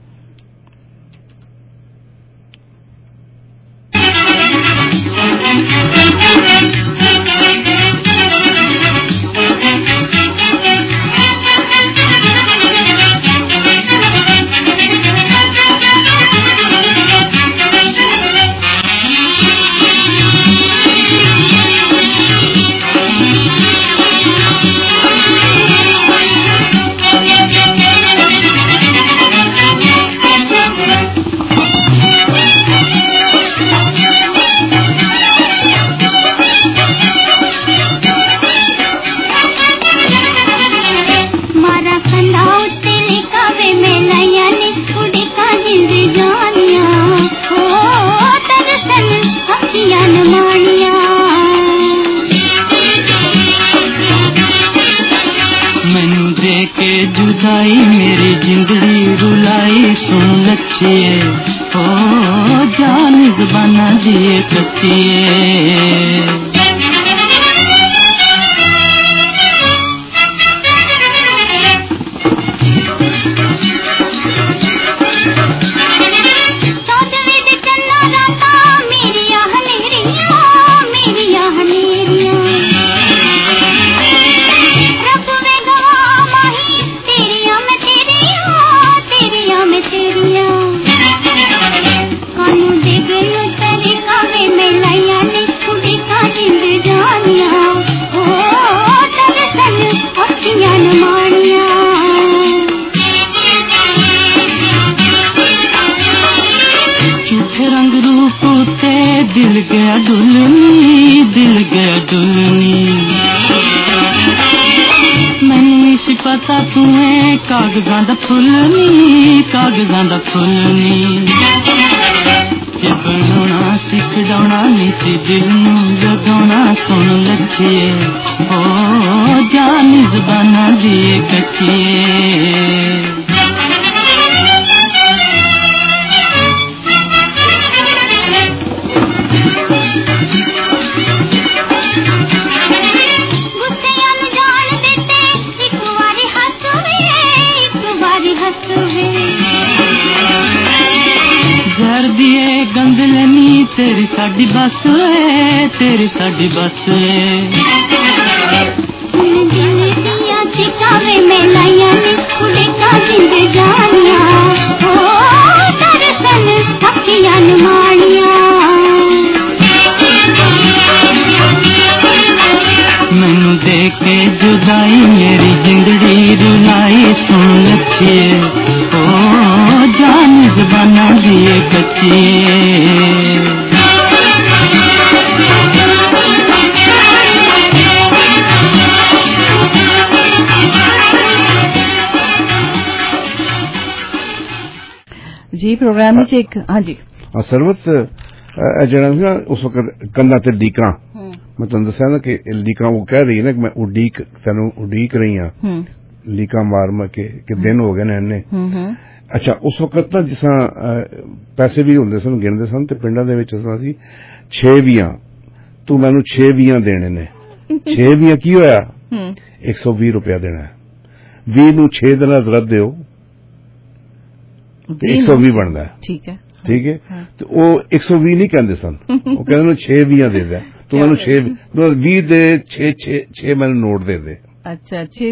A: जुदाई मेरी जिंदड़ी रुलाई सुन लच्छिए ओ जान ज़बाना जिए कच्चिए।
S: मेरी जवानिया ओ दरअसल अखियां न मानिया रंग रूप ते दिल गया दुल्हनी दिल गया दुल्हनी मैनू इस पता तुम्हें कागजां दा फुल्लनी कागजां दा फुल्लनी जे बनाना सिख जाना नीति दिल नू जगाना सुन लच्छिए ओ जान ज़बाना दिए कच्चिए घर दिए गंदलनी तेरी साडी बस है तेरी साडी बस है दिया ठिकावे में लाया उड़े का जिंदगानिया ओ दरअसल अखियां न मानिया मैनू देख के जुदाई मेरी जिंदड़ी रुलाई सुन लच्छिए ओ जान ज़बाना दिए कच्चिए
J: जी प्रोग्राम में एक हाँ जी
N: सरवत ਜਿਹੜਾ ਨਾ ਉਸ ਵਕਤ ਕੰਧਾਂ ਤੇ ਲੀਕਾਂ ਮੈਂ ਤੁਹਾਨੂੰ ਦੱਸਿਆ ਨਾ ਕਿ ਲੀਕਾਂ ਉਹ ਕਹਿ ਰਹੀ ਹੈ ਨਾ ਕਿ ਮੈਂ ਉਡੀਕ ਤੈਨੂੰ ਉਡੀਕ ਰਹੀ ਹਾਂ ਲੀਕਾਂ ਮਾਰ ਮਾਰ ਕੇ ਕਿ ਦਿਨ ਹੋ ਗਏ ਨੇ ਇੰਨੇ ਅੱਛਾ ਉਸ ਵਕਤ ਤਾਂ ਜਿਸ ਤਰ੍ਹਾਂ ਪੈਸੇ ਵੀ ਹੁੰਦੇ ਸਨ ਗਿਣਦੇ ਸਨ ਤੇ ਪਿੰਡਾਂ ਦੇ ਵਿੱਚ ਅਸੀਂ ਛੇ ਵੀਆਂ ਤੂੰ ਮੈਨੂੰ ਛੇ ਵੀਆਂ ਦੇਣੇ ਨੇ ਛੇ ਵੀਆਂ ਕੀ ਹੋਇਆ ਇੱਕ ਸੌ ਵੀਹ ਰੁਪਇਆ ਦੇਣਾ ਵੀਹ ਨੂੰ ਛੇ ਦੇ ਨਾਲ ਜ਼ਰਾ ਦਿਓ ਤੇ ਇੱਕ ਸੌ ਵੀਹ ਬਣਦਾ ਠੀਕ ਹੈ ਠੀਕ ਹੈ ਤੇ ਉਹ ਇੱਕ ਸੌ ਵੀਹ ਨਹੀਂ ਕਹਿੰਦੇ ਸਨ ਉਹ ਕਹਿੰਦੇ ਨੂੰ ਛੇ ਵੀਆਂ ਦੇ ਦੇ ਤੂੰ ਮੈਨੂੰ ਛੇ ਵੀਹ ਦੇ ਛੇ ਛੇ ਛੇ ਮੈਨੂੰ ਨੋਟ ਦੇ ਦੇ
J: अच्छा छे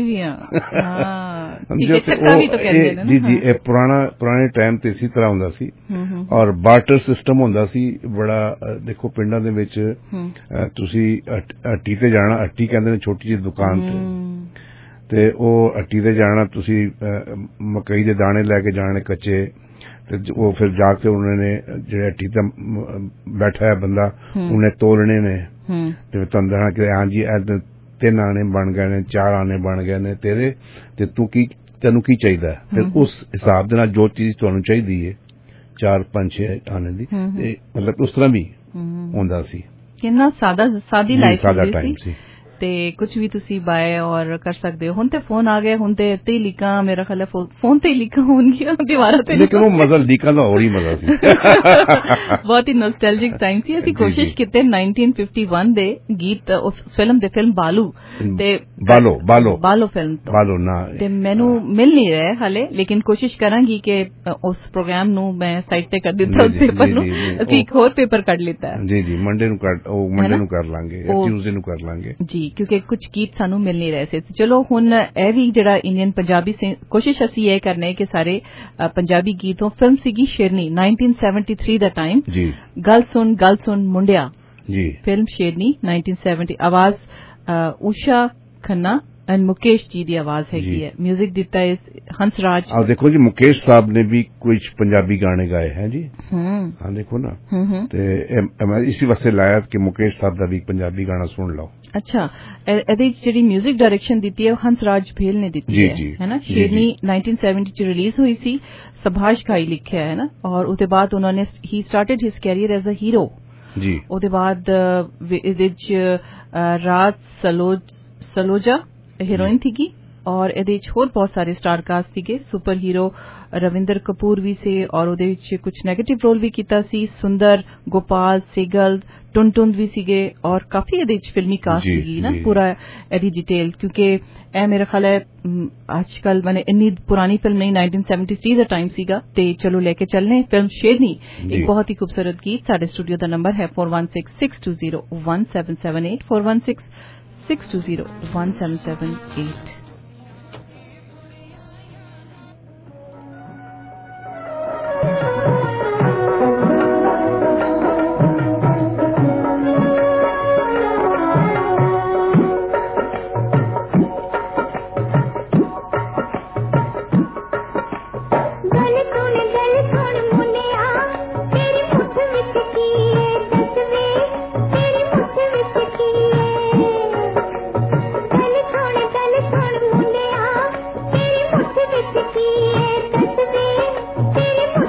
N: जी जी ਇਹ ਪੁਰਾਣਾ ਪੁਰਾਣੇ ਟਾਈਮ ਤੇ ਇਸੇ ਤਰ੍ਹਾਂ ਹੁੰਦਾ ਸੀ ਔਰ ਬਾਰਟਰ ਸਿਸਟਮ ਹੁੰਦਾ ਸੀ ਬੜਾ ਦੇਖੋ ਪਿੰਡਾਂ ਦੇ ਵਿੱਚ ਤੁਸੀਂ ਹੱਟੀ ਤੇ ਜਾਣਾ ਹੱਟੀ ਕਹਿੰਦੇ ਨੇ ਛੋਟੀ ਜਿਹੀ ਦੁਕਾਨ ਤੇ ਤੇ ਉਹ ਹੱਟੀ ਤੇ ਜਾਣਾ ਤੁਸੀਂ ਮਕਈ ਦੇ ਦਾਣੇ ਲੈ ਕੇ ਜਾਣੇ ਕੱਚੇ ਤੇ ਉਹ ਫਿਰ ਜਾ ਕੇ ਉਹਨਾਂ ਨੇ ਜਿਹੜੇ ਹੱਟੀ ਤੇ ਬੈਠਾ ਹੈ ਬੰਦਾ ਉਹਨੇ ਤੋਲਣੇ ਨੇ ਤੇ ਤੁਹਾਨੂੰ ਦੱਸਣਾ ਕਿ ਹਾਂਜੀ ਤਿੰਨ ਆਣੇ ਬਣ ਗਏ ਨੇ ਚਾਰ ਆਣੇ ਬਣ ਗਏ ਨੇ ਤੇਰੇ ਤੇ ਤੂੰ ਕੀ ਤੈਨੂੰ ਕੀ ਚਾਹੀਦਾ ਫਿਰ ਉਸ ਹਿਸਾਬ ਦੇ ਨਾਲ ਜੋ ਚੀਜ਼ ਤੁਹਾਨੂੰ ਚਾਹੀਦੀ ਹੈ ਚਾਰ ਪੰਜ ਛੇ ਆਣੇ ਦੀ ਤੇ ਮਤਲਬ ਉਸ ਤਰ੍ਹਾਂ ਵੀ ਹੁੰਦਾ ਸੀ
J: ਕਿੰਨਾ ਸਾਦਾ ਸਾਦੀ ਲਾਈਫ ਸੀ ਤੇ ਕੁਝ ਵੀ ਤੁਸੀਂ ਬਾਏ ਔਰ ਕਰ ਸਕਦੇ ਹੋ ਹੁਣ ਤੇ ਫੋਨ ਆ ਗਏ ਹੁਣ ਤੇ ਇੱਥੇ ਲਿਖਾਂ ਮੇਰਾ ਖਿਆਲ ਫੋਨ ਤੇ ਲਿਖਾਂ ਹੋਣਗੀਆਂ ਦੀਵਾਰਾਂ ਤੇ
N: ਲੇਕਿਨ ਉਹ ਮਜ਼ਾ ਲਿਖਾਂ ਦਾ ਹੋਰ ਹੀ ਮਜ਼ਾ ਸੀ
J: ਬਹੁਤ ਹੀ ਨੋਸਟੈਲਜਿਕ ਟਾਈਮ ਸੀ ਅਸੀਂ ਕੋਸ਼ਿਸ਼ ਕੀਤੀ ਨਾਈਨਟੀਨ ਫਿਫਟੀ ਵਨ ਦੇ ਗੀਤ ਉਸ ਫਿਲਮ ਦੇ ਫਿਲਮ ਬਾਲੂ ਤੇ
N: ਬਾਲੋ ਬਾਲੋ
J: ਬਾਲੋ ਫਿਲਮ
N: ਬਾਲੋ ਨਾ
J: ਤੇ ਮੈਨੂੰ ਮਿਲ ਨਹੀਂ ਰਿਹਾ ਹਾਲੇ ਲੇਕਿਨ ਕੋਸ਼ਿਸ਼ ਕਰਾਂਗੀ ਕਿ ਉਸ ਪ੍ਰੋਗਰਾਮ ਨੂੰ ਮੈਂ ਸਾਈਟ ਤੇ ਕਰ ਦਿੱਤਾ ਉਸ ਪੇਪਰ ਨੂੰ ਅਸੀਂ ਇੱਕ ਹੋਰ ਪੇਪਰ ਕੱਢ ਲਿੱਤਾ
N: ਜੀ ਜੀ ਮੰਡੇ ਨੂੰ ਕਰ ਉਹ ਮੰਡੇ ਨੂੰ ਕਰ ਲਾਂਗੇ ਟਿਊਜ਼ਡੇ ਨੂੰ ਕਰ ਲਾਂਗੇ
J: ਜੀ ਕਿਉਂਕਿ ਕੁਝ ਗੀਤ ਸਾਨੂੰ ਮਿਲ ਨਹੀਂ ਰਹੇ ਸੀ ਚਲੋ ਹੁਣ ਇਹ ਵੀ ਜਿਹੜਾ ਇੰਡੀਅਨ ਪੰਜਾਬੀ ਕੋਸ਼ਿਸ਼ ਅਸੀਂ ਇਹ ਕਰਨੇ ਕਿ ਸਾਰੇ ਪੰਜਾਬੀ ਗੀਤੋਂ ਫਿਲਮ ਸੀਗੀ ਸ਼ੇਰਨੀ ਨਾਈਨਟੀਨ ਸੈਵਨਟੀ ਥ੍ਰੀ ਦਾ ਟਾਈਮ
N: ਜੀ
J: ਗੱਲ ਸੁਣ ਗੱਲ ਸੁਣ ਮੁੰਡਿਆ
N: ਜੀ
J: ਫਿਲਮ ਸ਼ੇਰਨੀ ਨਾਈਨਟੀਨ ਸੈਵਨਟੀ ਆਵਾਜ਼ ਊਸ਼ਾ ਖੰਨਾ एंड मुकेश जी दी आवाज हैगी है म्यूजिक दिता है हंसराज
N: और देखो जी मुकेश साहब ने भी कुछ पंजाबी गाने गाए हैं जी हाँ देखो ना ते मैं इसी वास्ते लाया कि मुकेश साहब का भी पंजाबी गाना सुन लो
J: अच्छा एदे जेडी म्यूजिक डायरेक्शन दी है हंसराज भेल ने दी है है ना शेरनी नाइनटीन सेवेंटी च रिलीज हुई सी सुभाष खाई लिखा है ना और उसके बाद उन्होंने ही started his career as a hero
N: जी
J: उसके बाद रात सलोज सलोजा हीरोइन थी और ਇਹਦੇ ਵਿੱਚ ਹੋਰ ਬਹੁਤ ਸਾਰੇ ਸਟਾਰ ਕਾਸਟ ਸੀਗੇ ਸੁਪਰ ਹੀਰੋ ਰਵਿੰਦਰ ਕਪੂਰ ਵੀ ਸੀ ਔਰ ਉਹਦੇ ਵਿੱਚ ਕੁਝ ਨੈਗੇਟਿਵ ਰੋਲ ਵੀ ਕੀਤਾ ਸੀ ਸੁੰਦਰ ਗੋਪਾਲ ਸੇਗਲ ਟੁੰਟੁਨ ਵੀ ਸੀਗੇ ਔਰ ਕਾਫੀ ਇਹਦੇ ਵਿੱਚ ਫਿਲਮੀ ਕਾਸਟ ਸੀਗੀ ਨਾ ਪੂਰਾ ਇਹਦੀ ਡਿਟੇਲ ਕਿਉਂਕਿ ਇਹ ਮੇਰਾ ਖਿਆਲ ਹੈ ਅੱਜ ਕੱਲ ਮੈਨੇ ਇੰਨੀ ਪੁਰਾਣੀ ਫਿਲਮ ਨਹੀਂ ਨਾਈਨਟੀਨ ਸੈਵਨਟੀ ਥ੍ਰੀ ਦਾ ਟਾਈਮ ਸੀਗਾ ਤੇ ਚਲੋ ਲੈ ਕੇ ਚੱਲਨੇ ਫਿਲਮ ਸ਼ੇਰਨੀ ਇੱਕ ਬਹੁਤ ਹੀ ਖੂਬਸੂਰਤ ਗੀਤ ਸਾਡੇ ਸਟੂਡੀਓ ਦਾ ਨੰਬਰ ਹੈ four one six six two zero one seven seven eight four one six six two zero one seven seven eight